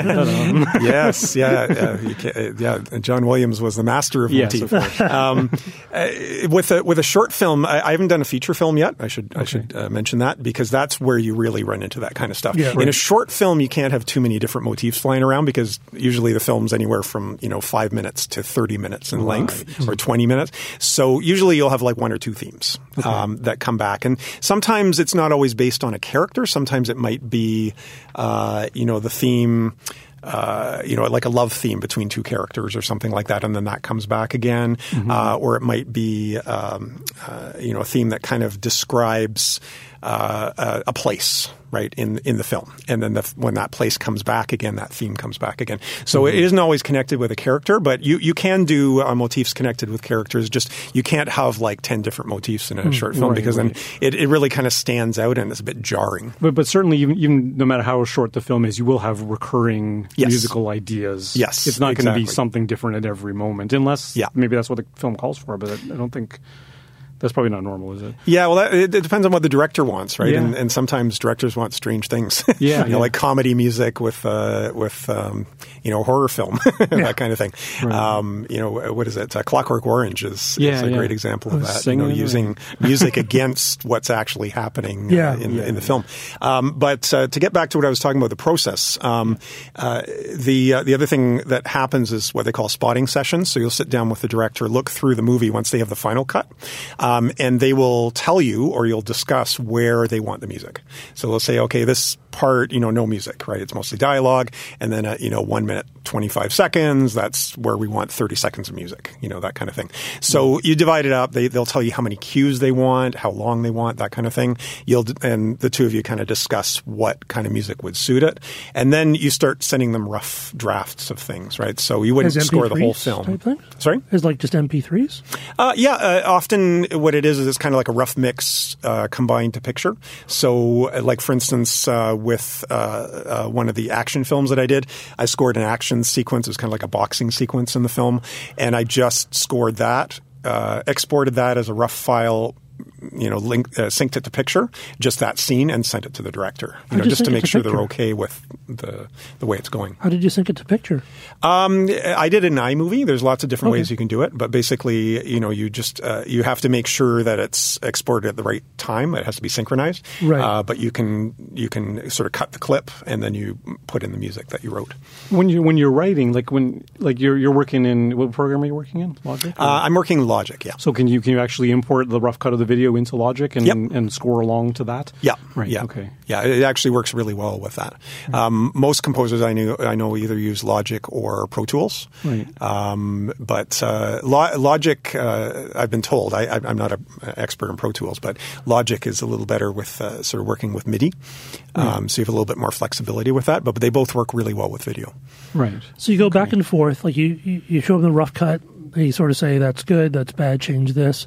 yes, yeah, uh, you can, yeah. John Williams was the master of yes, motif. Of um, uh, with a with a short film, I, I haven't done a feature film yet. I should okay. I should uh, mention that because that's where you really run into that kind of stuff. Yeah, In right. a short film, you can't have too many different motifs flying around because usually the film's anywhere from you know five minutes to thirty minutes in length right. or twenty minutes. So usually you'll have like one or two themes okay. um, that come back, and sometimes it's not always based on a character. Sometimes it might be, uh, you know, the theme. Uh, you know, like a love theme between two characters or something like that, and then that comes back again. Mm-hmm. Uh, or it might be, um, uh, you know, a theme that kind of describes uh, a, a place, right, in in the film. And then the, when that place comes back again, that theme comes back again. So mm-hmm. it isn't always connected with a character, but you, you can do uh, motifs connected with characters. Just you can't have like ten different motifs in a mm, short film right, because right. then it, it really kind of stands out and it's a bit jarring. But but certainly, even, even no matter how short the film is, you will have recurring yes. musical ideas. Yes, it's not exactly. going to be something different at every moment, unless yeah. maybe that's what the film calls for. But I don't think. That's probably not normal, is it? Yeah, well, that, it, it depends on what the director wants, right? Yeah. And, and sometimes directors want strange things. Yeah, you know, yeah. like comedy music with uh, with um, you know horror film, that yeah. kind of thing. Right. Um, you know, what is it? Uh, Clockwork Orange is, yeah, is a yeah. great example of that. You Singing know, using music against what's actually happening yeah. uh, in, yeah. in the film. Um, but uh, to get back to what I was talking about, the process. Um, uh, the uh, the other thing that happens is what they call spotting sessions. So you'll sit down with the director, look through the movie once they have the final cut, um, and they will tell you or you'll discuss where they want the music. So they'll say, okay, this part, you know, no music, right? It's mostly dialogue. And then, uh, you know, one minute, twenty-five seconds, that's where we want thirty seconds of music, you know, that kind of thing. So mm-hmm. you divide it up. They, they'll tell you how many cues they want, how long they want, that kind of thing. You'll, and the two of you kind of discuss what kind of music would suit it. And then you start sending them rough drafts of things, right? So you wouldn't As score the whole M P threes film. Type thing? Sorry? Is like just M P threes? Uh, yeah, uh, often what it is is it's kind of like a rough mix uh, combined to picture. So, uh, like for instance, uh, with uh, uh, one of the action films that I did. I scored an action sequence. It was kind of like a boxing sequence in the film, and I just scored that, uh, exported that as a rough file, you know, link, uh, synced it to picture, just that scene, and sent it to the director, you know, just to make sure they're okay with the the way it's going. How did you sync it to picture? Um, I did it in iMovie. There's lots of different Okay. ways you can do it, but basically, you know, you just uh, you have to make sure that it's exported at the right time. It has to be synchronized, Right. Uh, but you can you can sort of cut the clip and then you put in the music that you wrote. When you when you're writing, like when like you're you're working in what program are you working in? Logic. or- Uh, I'm working in Logic, yeah. so can you can you actually import the rough cut of the video into Logic and Yep. and score along to that? Yeah, Right. Yeah. Okay. Yeah, it actually works really well with that. Um, most composers I knew I know either use Logic or Pro Tools. Right. Um, but uh, Lo- Logic, uh, I've been told, I, I, I'm not an expert in Pro Tools, but Logic is a little better with uh, sort of working with MIDI. Um, so you have a little bit more flexibility with that, but they both work really well with video. Right. So you go back and forth, like you, you, you show them the rough cut, and you sort of say, that's good, that's bad, change this.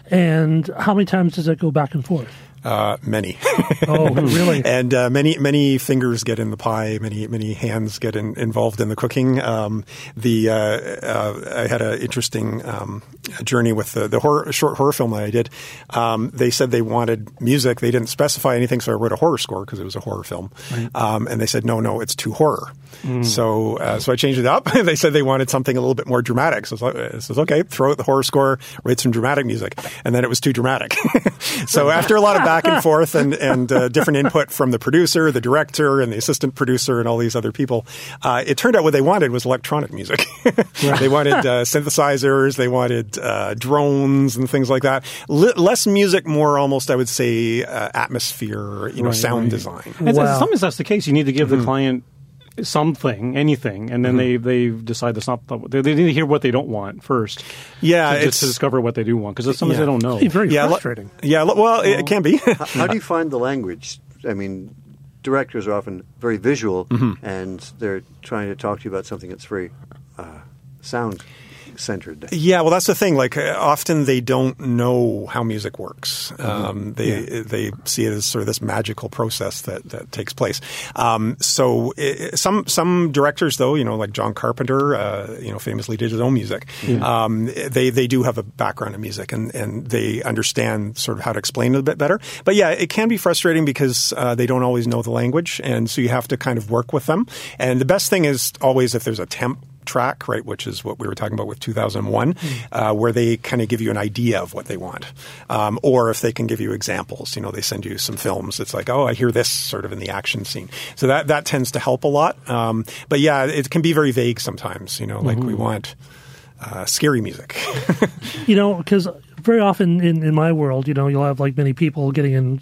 And how many times does it go back and forth? Uh, many. Oh, really? And uh, many many fingers get in the pie. Many many hands get in, involved in the cooking. Um, the uh, uh, I had an interesting um, journey with the, the horror, short horror film that I did. Um, they said they wanted music. They didn't specify anything, so I wrote a horror score because it was a horror film. Right. Um, and they said, no, no, it's too horror. Mm. So uh, so I changed it up. They said they wanted something a little bit more dramatic. So I said, okay, throw out the horror score, write some dramatic music. And then it was too dramatic. So after a lot of back back and forth and, and uh, different input from the producer, the director, and the assistant producer, and all these other people. Uh, it turned out what they wanted was electronic music. They wanted uh, synthesizers, they wanted uh, drones and things like that. L- less music, more almost, I would say, uh, atmosphere, you know, Right, sound right. design. And Wow. sometimes that's the case. You need to give Mm-hmm. the client something, anything, and then they, they decide that's not the, they, they need to hear what they don't want first. Yeah, to, just it's to discover what they do want, because sometimes Yeah. they don't know. It's very yeah, lo- frustrating. yeah, lo- well, it, it can be. How, how do you find the language? I mean, directors are often very visual, Mm-hmm. and they're trying to talk to you about something that's very uh, sound centered. Yeah, well, that's the thing. Like, uh, often they don't know how music works. Um, they they see it as sort of this magical process that, that takes place. Um, so i some some directors, though, you know, like John Carpenter, uh, you know, famously did his own music. Um, they they do have a background in music, and, and they understand sort of how to explain it a bit better. But yeah, it can be frustrating because uh, they don't always know the language, and so you have to kind of work with them. And the best thing is always if there's a temp track, right, which is what we were talking about with two thousand one, mm. uh, where they kind of give you an idea of what they want. Um, or if they can give you examples, you know, they send you some films. It's like, oh, I hear this sort of in the action scene. So that, that tends to help a lot. Um, but yeah, it can be very vague sometimes, you know, like mm-hmm. we want uh, scary music. You know, because very often in, in my world, you know, you'll have like many people getting in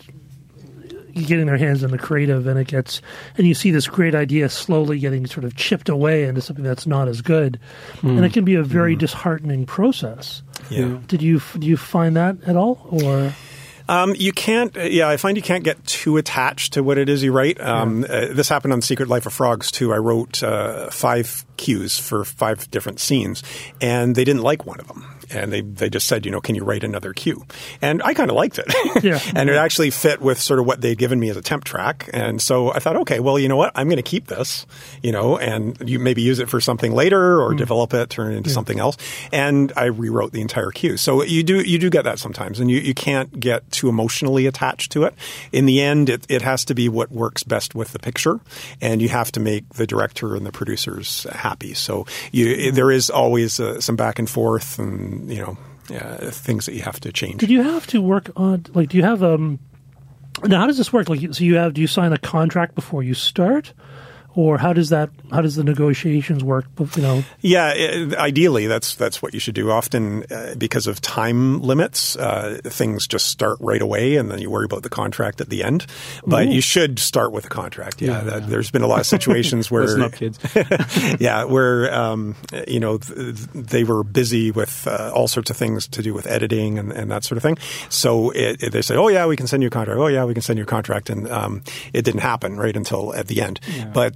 getting their hands in the creative, and it gets, and you see this great idea slowly getting sort of chipped away into something that's not as good, mm. and it can be a very mm. disheartening process. Yeah. Did you do you find that at all, or? Um, you can't, yeah, I find you can't get too attached to what it is you write. Um, yeah. uh, this happened on Secret Life of Frogs, too. I wrote uh, five cues for five different scenes, and they didn't like one of them. And they, they just said, you know, can you write another cue? And I kind of liked it. Yeah. And it actually fit with sort of what they'd given me as a temp track. And so I thought, okay, well, you know what? I'm going to keep this, you know, and you maybe use it for something later or mm. develop it, turn it into yeah. something else. And I rewrote the entire cue. So you do you do get that sometimes. And you, you can't get too emotionally attached to it. In the end, it, it has to be what works best with the picture. And you have to make the director and the producers happy. So you, mm. there is always uh, some back and forth and, you know, uh, things that you have to change. Did you have to work on, like, do you have, um, now how does this work? Like, so you have, do you sign a contract before you start? Or how does that? How does the negotiations work? You know, yeah. It, ideally, that's that's what you should do. Often, uh, because of time limits, uh, things just start right away, and then you worry about the contract at the end. But Ooh. You should start with a contract. Yeah, yeah, that, yeah. There's been a lot of situations where, listen up, kids. yeah, where um, you know th- they were busy with uh, all sorts of things to do with editing and, and that sort of thing. So it, it, they say, "Oh yeah, we can send you a contract. Oh yeah, we can send you a contract," and um, it didn't happen right until at the end. Yeah. But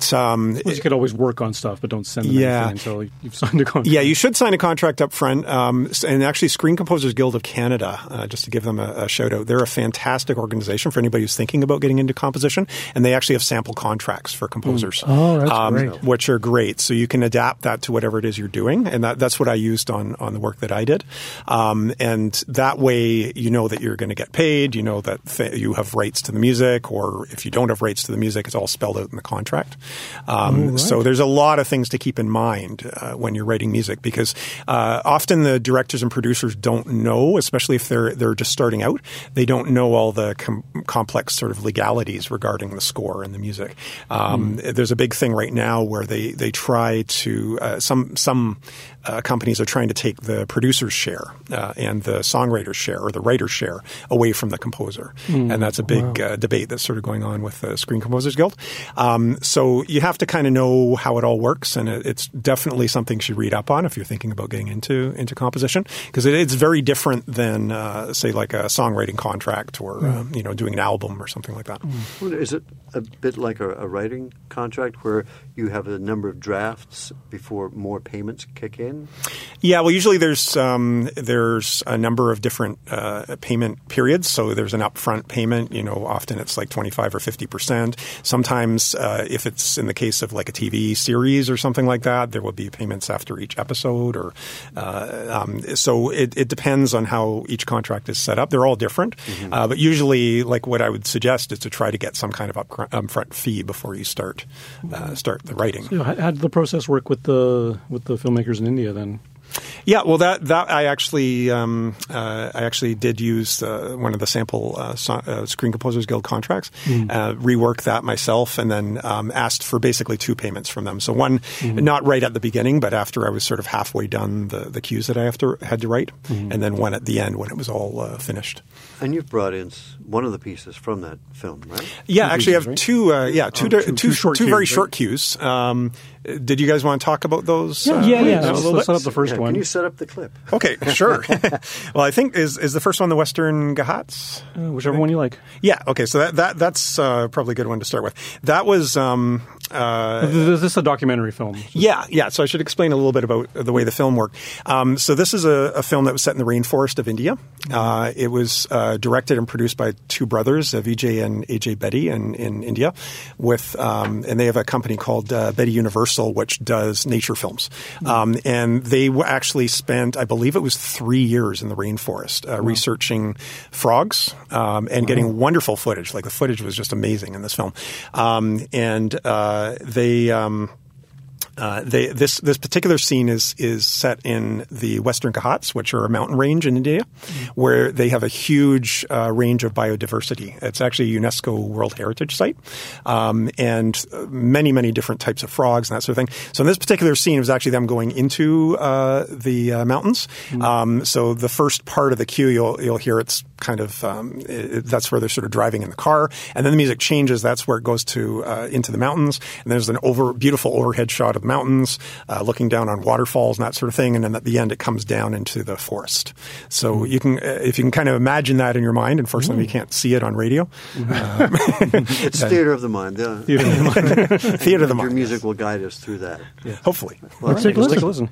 But um, well, you could always work on stuff, but don't send them Yeah. anything until you've signed a contract. yeah, you should sign a contract up front. Um, and actually, Screen Composers Guild of Canada, uh, just to give them a, a shout out, they're a fantastic organization for anybody who's thinking about getting into composition. And they actually have sample contracts for composers, Oh, that's um, great. which are great. So you can adapt that to whatever it is you're doing, and that, that's what I used on on the work that I did. Um, and that way, you know that you're going to get paid. You know that th- you have rights to the music, or if you don't have rights to the music, it's all spelled out in the contract. Um, right. So there's a lot of things to keep in mind uh, when you're writing music, because uh, often the directors and producers don't know, especially if they're they're just starting out, they don't know all the com- complex sort of legalities regarding the score and the music. Um, mm. There's a big thing right now where they they try to uh, some some uh, companies are trying to take the producer's share uh, and the songwriter's share or the writer's share away from the composer, mm. and that's a big wow. uh, debate that's sort of going on with the Screen Composers Guild. Um, so you have to kind of know how it all works, and it, it's definitely something you should read up on if you're thinking about getting into into composition, because it, it's very different than uh, say like a songwriting contract or mm. um, you know doing an album or something like that. Mm. Well, is it a bit like a, a writing contract where you have a number of drafts before more payments kick in? Yeah, well, usually there's um, there's a number of different uh, payment periods. So there's an upfront payment. You know, often it's like twenty-five or fifty percent. Sometimes, uh, if it's in the case of like a T V series or something like that, there will be payments after each episode. Or uh, um, so it, it depends on how each contract is set up. They're all different, mm-hmm. uh, but usually, like what I would suggest is to try to get some kind of up, upfront fee before you start uh, start the writing. So how, how did the process work with the with the filmmakers in India then? Yeah, well, that that I actually um, uh, I actually did use uh, one of the sample uh, so, uh, Screen Composers Guild contracts, mm. uh, reworked that myself, and then um, asked for basically two payments from them. So one, mm-hmm. not right at the beginning, but after I was sort of halfway done the, the cues that I have to had to write, mm-hmm. and then one at the end when it was all uh, finished. And you've brought in one of the pieces from that film, right? Yeah, two actually, pieces, I have right? two. Uh, yeah, two, oh, two, two, two, two, short two cues, very right? short cues. Um, did you guys want to talk about those? Yeah, uh, yeah. yeah. a Let's, little let's bit? set up the first Yeah, one. Can you set up the clip? Okay, sure. Well, I think is is the first one the Western Ghats? Uh, whichever one you like. Yeah. Okay. So that, that that's uh, probably a good one to start with. That was. Um, uh, is this a documentary film? Yeah. Yeah. So I should explain a little bit about the way the film worked. Um, so this is a, a film that was set in the rainforest of India. Uh, it was uh, directed and produced by two brothers, uh, Vijay and A J Betty, in, in India, with um, and they have a company called uh, Betty Universal, which does nature films. Um, and they w- actually spent, I believe, it was three years in the rainforest uh, wow. researching frogs um, and wow. getting wonderful footage. Like the footage was just amazing in this film, um, and uh, they. Um, Uh, they, this this particular scene is is set in the Western Ghats, which are a mountain range in India, mm-hmm. where they have a huge uh, range of biodiversity. It's actually a UNESCO World Heritage Site, um, and many many different types of frogs and that sort of thing. So in this particular scene, it was actually them going into uh, the uh, mountains. Mm-hmm. Um, so the first part of the cue, you'll you'll hear it's kind of um, it, that's where they're sort of driving in the car, and then the music changes. That's where it goes to uh, into the mountains, and there's an over beautiful overhead shot of mountains, uh, looking down on waterfalls and that sort of thing. And then at the end, it comes down into the forest. So mm-hmm. you can, uh, if you can kind of imagine that in your mind, unfortunately, mm-hmm. you can't see it on radio. Mm-hmm. Um, it's theater of the mind. Yeah. Theater of the mind. Theater of the mind. Your music will guide us through that. Yeah. Hopefully. Well, let's, take, let's take a listen.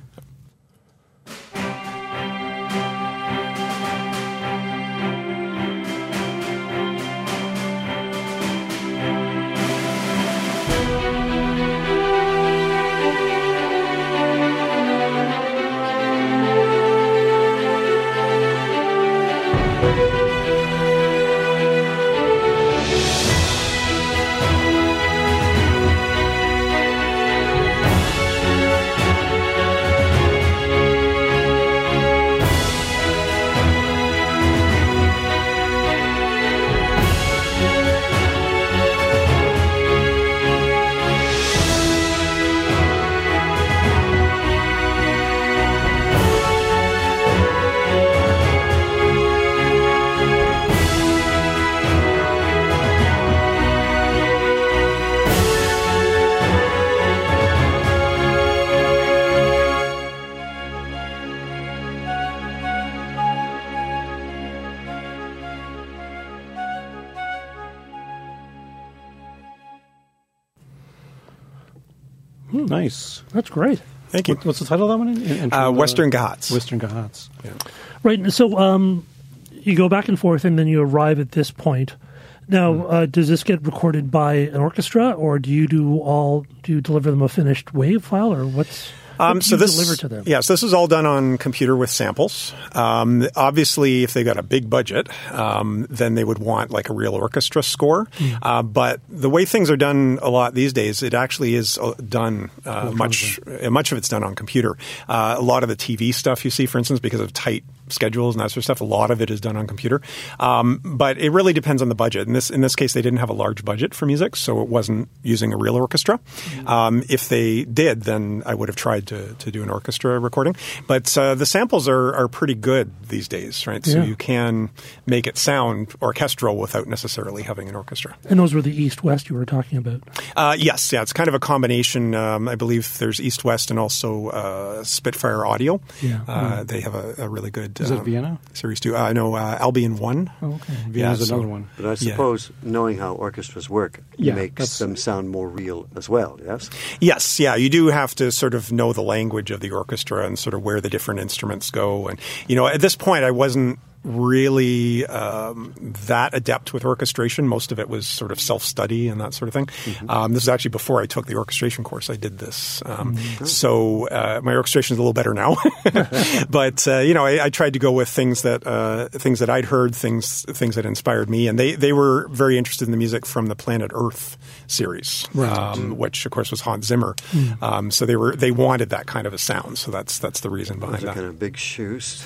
Hmm, nice. That's great. Thank you. What, what's the title of that one? In, in, Uh, Western Ghats. Western Ghats. Yeah. Right. and So um, you go back and forth, and then you arrive at this point. Now, Mm-hmm. uh, does this get recorded by an orchestra, or do you do all? Do you deliver them a finished wave file, or what's? Um, what do so you this, deliver to them? Yes, this is all done on computer with samples. Um, obviously, if they got a big budget, um, then they would want like a real orchestra score. Mm. Uh, but the way things are done a lot these days, it actually is uh, done uh, much. Uh, much of it's done on computer. Uh, a lot of the T V stuff you see, for instance, because of tight schedules and that sort of stuff, a lot of it is done on computer. Um, but it really depends on the budget. In this in this case, they didn't have a large budget for music, so it wasn't using a real orchestra. Mm. Um, if they did, then I would have tried to, to do an orchestra recording. But uh, the samples are, are pretty good these days, right? So Yeah. you can make it sound orchestral without necessarily having an orchestra. And those were the East-West you were talking about. Uh, yes, yeah, it's kind of a combination. Um, I believe there's East West and also uh, Spitfire Audio. Yeah. Uh, They have a, a really good Is it um, Vienna? series too. Uh, no, uh, Albion One. Oh, okay. Yeah, Vienna's so- another one. But I suppose knowing how orchestras work Yeah, makes that's- them sound more real as well, yes? Yes, yeah, you do have to sort of know the language of the orchestra and sort of where the different instruments go. And, you know, at this point, I wasn't really um, that adept with orchestration. Most of it was sort of self-study and that sort of thing. Mm-hmm. Um, this is actually before I took the orchestration course. I did this. Um, mm-hmm. So uh, my orchestration is a little better now. But, uh, you know, I, I tried to go with things that uh, things that I'd heard, things things that inspired me. And they, they were very interested in the music from the Planet Earth series, right. um, which, of course, was Hans Zimmer. Mm. Um, so they were they wanted that kind of a sound. So that's that's the reason behind Those are that. kind of big shoes.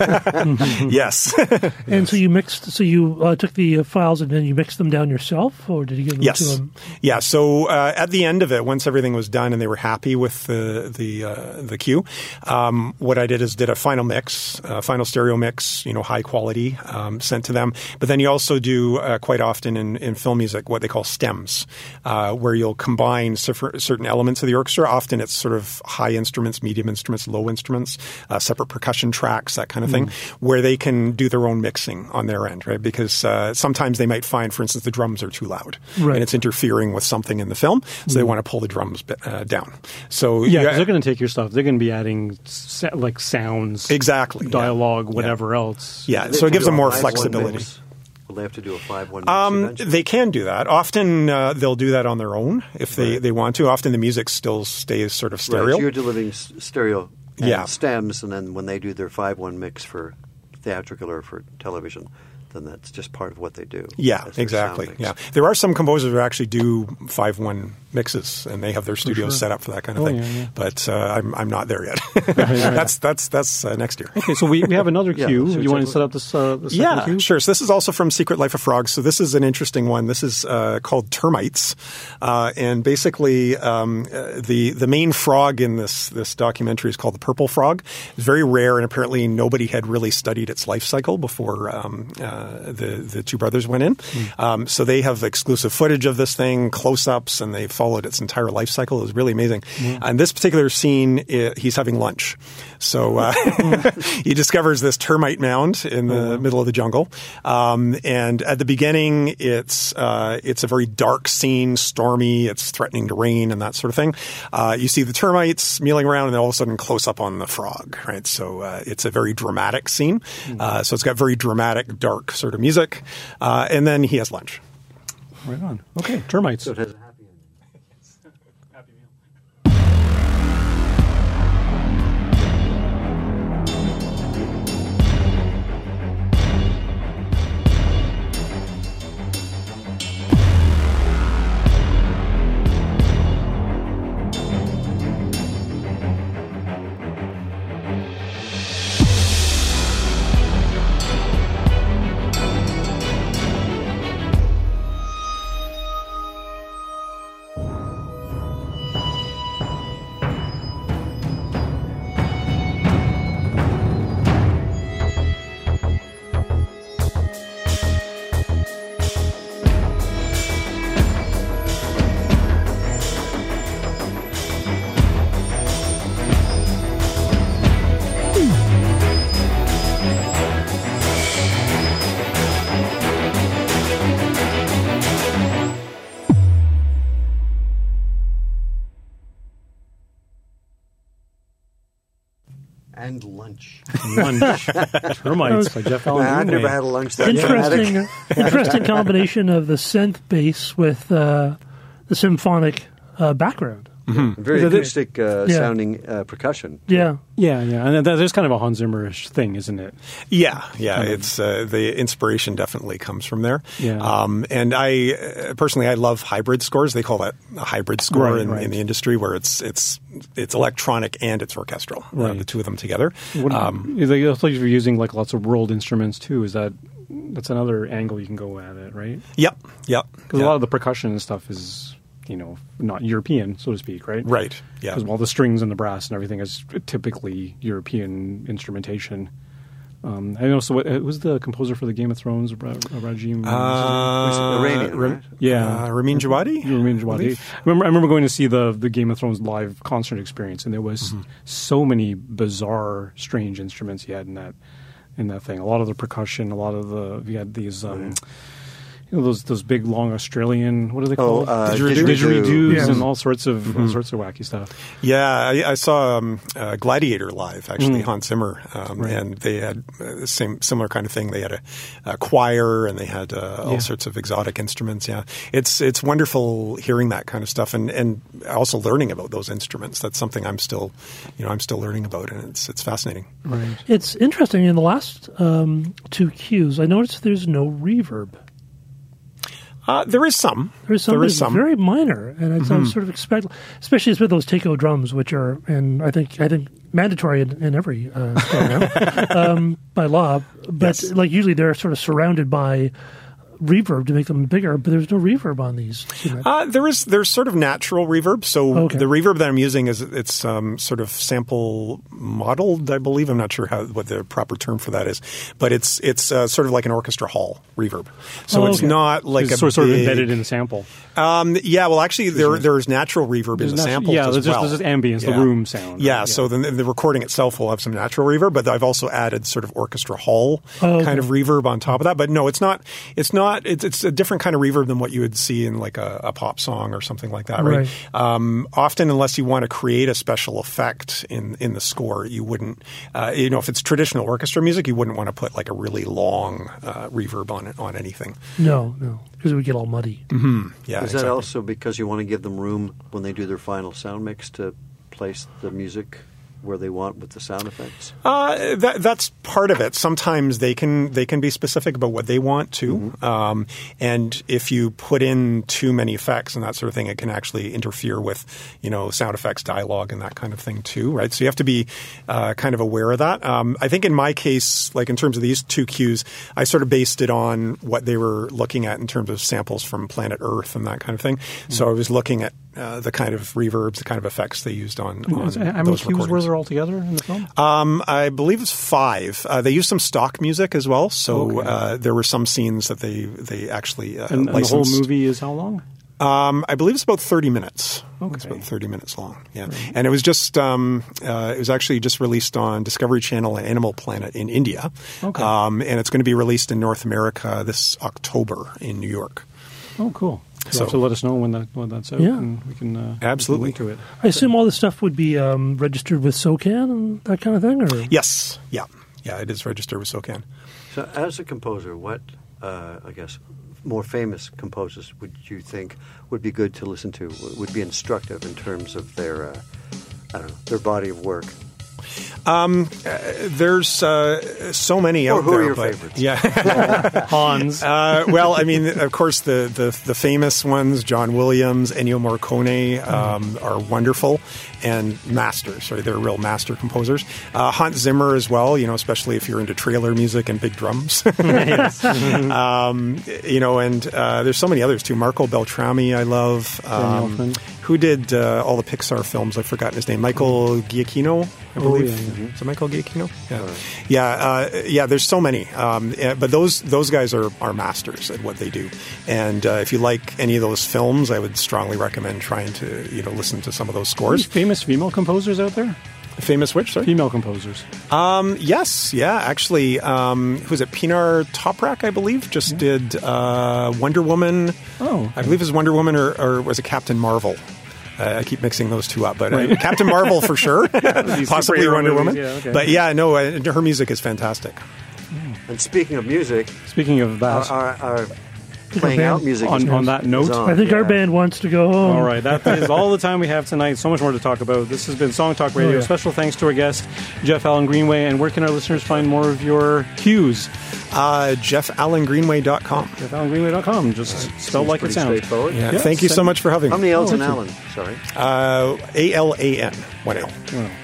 Yes. And so you mixed. So you uh, took the uh, files and then you mixed them down yourself, or did you give them yes. to them? Yeah. So uh, at the end of it, once everything was done and they were happy with the the uh, the cue, um, what I did is did a final mix, uh, final stereo mix, you know, high quality, um, sent to them. But then you also do uh, quite often in, in film music what they call stems, uh, where you'll combine certain elements of the orchestra. Often it's sort of high instruments, medium instruments, low instruments, uh, separate percussion tracks, that kind of thing, mm. where they can do their own mixing on their end, right? Because uh, sometimes they might find, for instance, the drums are too loud, right. and it's interfering with something in the film, so mm. they want to pull the drums uh, down. So yeah, yeah, they're going to take your stuff. They're going to be adding sa- like sounds, exactly, dialogue, yeah. whatever yeah. else. Yeah, so it gives them more flexibility. Will they have to do a five one? Um, they can do that. Often uh, they'll do that on their own if they, right. they want to. Often the music still stays sort of stereo. Right, so you're delivering s- stereo and yeah. stems, and then when they do their five one mix for theatrical or for television, then that's just part of what they do. Yeah, exactly. Yeah, there are some composers who actually do five one mixes, and they have their studios sure. set up for that kind of oh, thing. Yeah, yeah. But uh, I'm I'm not there yet. yeah, yeah. That's that's that's uh, next year. Okay, so we, we have another cue. yeah, you want to set up this? Uh, the second yeah, cue? sure. So this is also from Secret Life of Frogs. So this is an interesting one. This is uh, called Termites, uh, and basically um, uh, the the main frog in this this documentary is called the purple frog. It's very rare, and apparently nobody had really studied its life cycle before um, uh, the the two brothers went in. Mm. Um, so they have exclusive footage of this thing, close-ups, and they followed its entire life cycle. It was really amazing. Mm. And this particular scene, it, he's having lunch. So uh, he discovers this termite mound in the oh. middle of the jungle. Um, and at the beginning, it's uh, it's a very dark scene, stormy. It's threatening to rain and that sort of thing. Uh, you see the termites milling around, and then all of a sudden, close up on the frog. Right. So uh, it's a very dramatic scene. Mm. Uh, so it's got very dramatic, dark sort of music. Uh, and then he has lunch. Right on. Okay, termites. So it has a happy ending. Happy meal. And lunch. Lunch. Termites by Jeff Allen. Nah, I've Greenway. never had a lunch that Interesting, dramatic. interesting combination of the synth bass with uh, the symphonic uh, background. Very Yeah, they- acoustic uh, Yeah. sounding uh, percussion. Yeah. Yeah, yeah, and that, there's kind of a Hans Zimmerish thing, isn't it? Yeah, yeah. It's uh, the inspiration definitely comes from there. Yeah. Um, and I uh, personally, I love hybrid scores. They call that a hybrid score Right, in, right. in the industry, where it's it's it's electronic and it's orchestral. uh, Right. the two of them together. What, Um, is it, it's like you're using like lots of world instruments too. Is that that's another angle you can go at it, right? yep, yep. Because yeah. a lot of the percussion and stuff is, you know, not European, so to speak, right? Right. Yeah. Because all the strings and the brass and everything is typically European instrumentation. Um, I know. So, what, who's the composer for the Game of Thrones? Ra- Rajim. Uh, Iranian, Ra- right? yeah, uh, Ramin Djawadi. Ramin I Djawadi. believe. I remember, I remember going to see the the Game of Thrones live concert experience, and there was Mm-hmm. so many bizarre, strange instruments he had in that in that thing. A lot of the percussion, a lot of the he had these. Um, You know, those those big long Australian, what are they Oh, called? uh, Didgeridoo. Didgeridoos Yes. and all sorts of Mm-hmm. all sorts of wacky stuff. Yeah, I, I saw um, uh, Gladiator live, actually, Mm. Hans Zimmer, um, Right. and they had uh, the same similar kind of thing. They had a, a choir, and they had uh, all Yeah. sorts of exotic instruments. Yeah, it's it's wonderful hearing that kind of stuff, and, and also learning about those instruments. That's something I'm still, you know, I'm still learning about, and it's it's fascinating. Right. It's interesting. In the last um, two cues, I noticed there's no reverb. Uh, there is some. There's some There that is is some. very minor, and I mm sort of expect, especially with those taiko drums, which are, and I think I think mandatory in, in every uh, program um, by law. But Yes. like usually they're sort of surrounded by reverb to make them bigger, but there's no reverb on these. You know? Uh, there is there's sort of natural reverb. So Okay. the reverb that I'm using is it's um, sort of sample modeled, I believe. I'm not sure how what the proper term for that is, but it's it's uh, sort of like an orchestra hall reverb. So Oh, it's okay. not like It's a sort, sort of big- embedded in the sample. Um, yeah, well, actually, there there's natural reverb in the There's natu- samples yeah, as there's just- well. there's just ambience, the room sound. Yeah, Yeah. so then the recording itself will have some natural reverb, but I've also added sort of orchestra hall Oh, okay. kind of reverb on top of that. But no, it's not. It's not. It's, it's a different kind of reverb than what you would see in like a, a pop song or something like that, right? Right. Um, often, unless you want to create a special effect in in the score, you wouldn't. Uh, you know, if it's traditional orchestra music, you wouldn't want to put like a really long uh, reverb on it on anything. No, no, because it would get all muddy. Yeah, Is that exactly. also because you want to give them room when they do their final sound mix to place the music where they want with the sound effects? Uh, that, that's part of it. Sometimes they can they can be specific about what they want to, Mm-hmm. um, and if you put in too many effects and that sort of thing, it can actually interfere with you know sound effects, dialogue, and that kind of thing too, right? So you have to be uh, kind of aware of that. Um, I think in my case, like in terms of these two cues, I sort of based it on what they were looking at in terms of samples from Planet Earth and that kind of thing. Mm-hmm. So I was looking at uh, the kind of reverbs, the kind of effects they used on, on How many those cues were recordings. there altogether in the film? Um, I believe it's five. Uh, they used some stock music as well, so Okay. uh, there were some scenes that they they actually uh, and, and the licensed. whole movie is how long? Um, I believe it's about thirty minutes. Okay. It's about thirty minutes long. Yeah, and it was just um, uh, it was actually just released on Discovery Channel and Animal Planet in India. Okay. Um, and it's going to be released in North America this October in New York. Oh, cool. So, So- so let us know when that when that's out, Yeah. and we can uh, Absolutely. we can link to it. I assume all this stuff would be um, registered with SOCAN and that kind of thing, or Yes. Yeah. Yeah. It is registered with SOCAN. So, as a composer, what, uh, I guess, more famous composers would you think would be good to listen to, would be instructive in terms of their, uh, I don't know, their body of work? Um, uh, there's uh, so many Or out who there. are your but- favorites? Yeah. Hans. Uh, well, I mean, of course, the, the, the famous ones, John Williams, Ennio Morricone, um, are wonderful and masters. Right? They're real master composers. Uh, Hans Zimmer as well, you know, especially if you're into trailer music and big drums. um, you know, and uh, there's so many others too. Marco Beltrami, I love. Danny Um, Elfman. who did uh, all the Pixar films? I've forgotten his name. Michael Giacchino, I believe. yeah, Is it Michael Giacchino? Yeah, yeah, uh, yeah. There's so many, um, yeah, but those those guys are, are masters at what they do. And uh, if you like any of those films, I would strongly recommend trying to you know listen to some of those There's scores. famous female composers out there? Famous which? Sorry. Female composers. Um, yes, yeah, actually, um, who was it? Pinar Toprak, I believe, just did uh, Wonder Woman. Oh, I believe it was Wonder Woman, or, or was it Captain Marvel? Uh, I keep mixing those two up, but uh, Captain Marvel for sure, possibly superhero Wonder movies, Woman. yeah, okay. But yeah, no, uh, her music is fantastic. And speaking of music, Speaking of that, our, our, our playing band- out music on, is, on that note, is on, I think our yeah. band wants to go home. all right, that is all the time we have tonight. So much more to talk about. This has been Song Talk Radio. Oh, yeah. Special thanks to our guest, Jeff Allen Greenway. And where can our listeners find more of your cues? Uh, Jeff Allen Greenway dot com. Jeff Allen Greenway dot com. Just spelled like it Pretty sounds. straightforward. Yeah, Yeah, thank you so send- much for having How me. many L's Oh, in thank Allen? Sorry. Uh, A L A N, one L.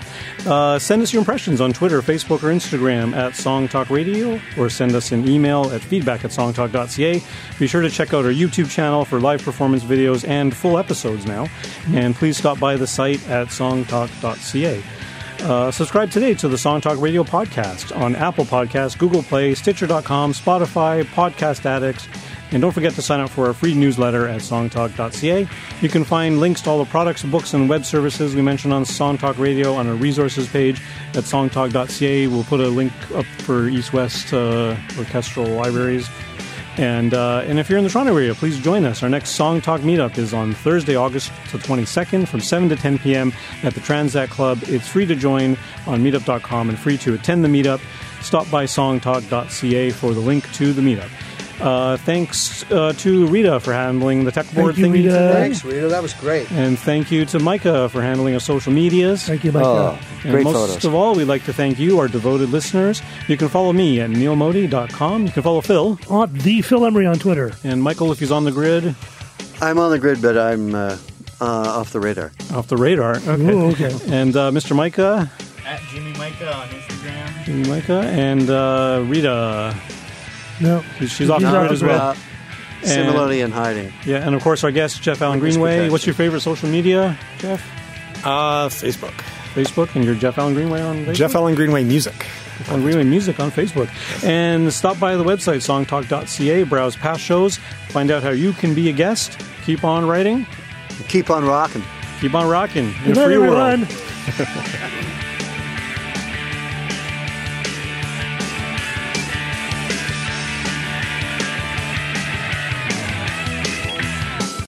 Uh, send us your impressions on Twitter, Facebook, or Instagram at Song Talk Radio, or send us an email at feedback at songtalk dot c a. Be sure to check out our YouTube channel for live performance videos and full episodes now. And please stop by the site at songtalk dot c a. Uh, subscribe today to the Song Talk Radio podcast on Apple Podcasts, Google Play, Stitcher dot com, Spotify, Podcast Addicts, and don't forget to sign up for our free newsletter at songtalk dot c a. You can find links to all the products, books, and web services we mentioned on Song Talk Radio on our resources page at songtalk dot c a. We'll put a link up for East-West uh, orchestral libraries. And uh, and if you're in the Toronto area, please join us. Our next Song Talk meetup is on Thursday, August the twenty-second from seven to ten p.m. at the Transact Club. It's free to join on meetup dot com and free to attend the meetup. Stop by songtalk dot c a for the link to the meetup. Uh, thanks uh, to Rita for handling the tech board you, thingy Rita. today. Thanks, Rita. That was great. And thank you to Micah for handling our social medias. Thank you, Mike. Oh, And great most photos. of all, we'd like to thank you, our devoted listeners. You can follow me at neil modi dot com. You can follow Phil. On the Phil Emery on Twitter. And Michael, if he's on the grid, I'm on the grid, but I'm uh, uh, off the radar. off the radar. Okay. Ooh, okay. And uh, Mister Micah, At Jimmy Micah on Instagram. Jimmy Micah, and uh, Rita. No. She's off He's the off grid the as well. Uh, similarly in hiding. Yeah, and of course our guest, Jeff Allen Risk Greenway. protection. What's your favorite social media, Jeff? Uh, Facebook. Facebook, and you're Jeff Allen Greenway on Facebook? Jeff Allen Greenway Music. on Greenway Music on Facebook. And stop by the website, songtalk dot c a, browse past shows, find out how you can be a guest. Keep on writing. Keep on rocking. Keep on rocking in Good a night, free everyone. world.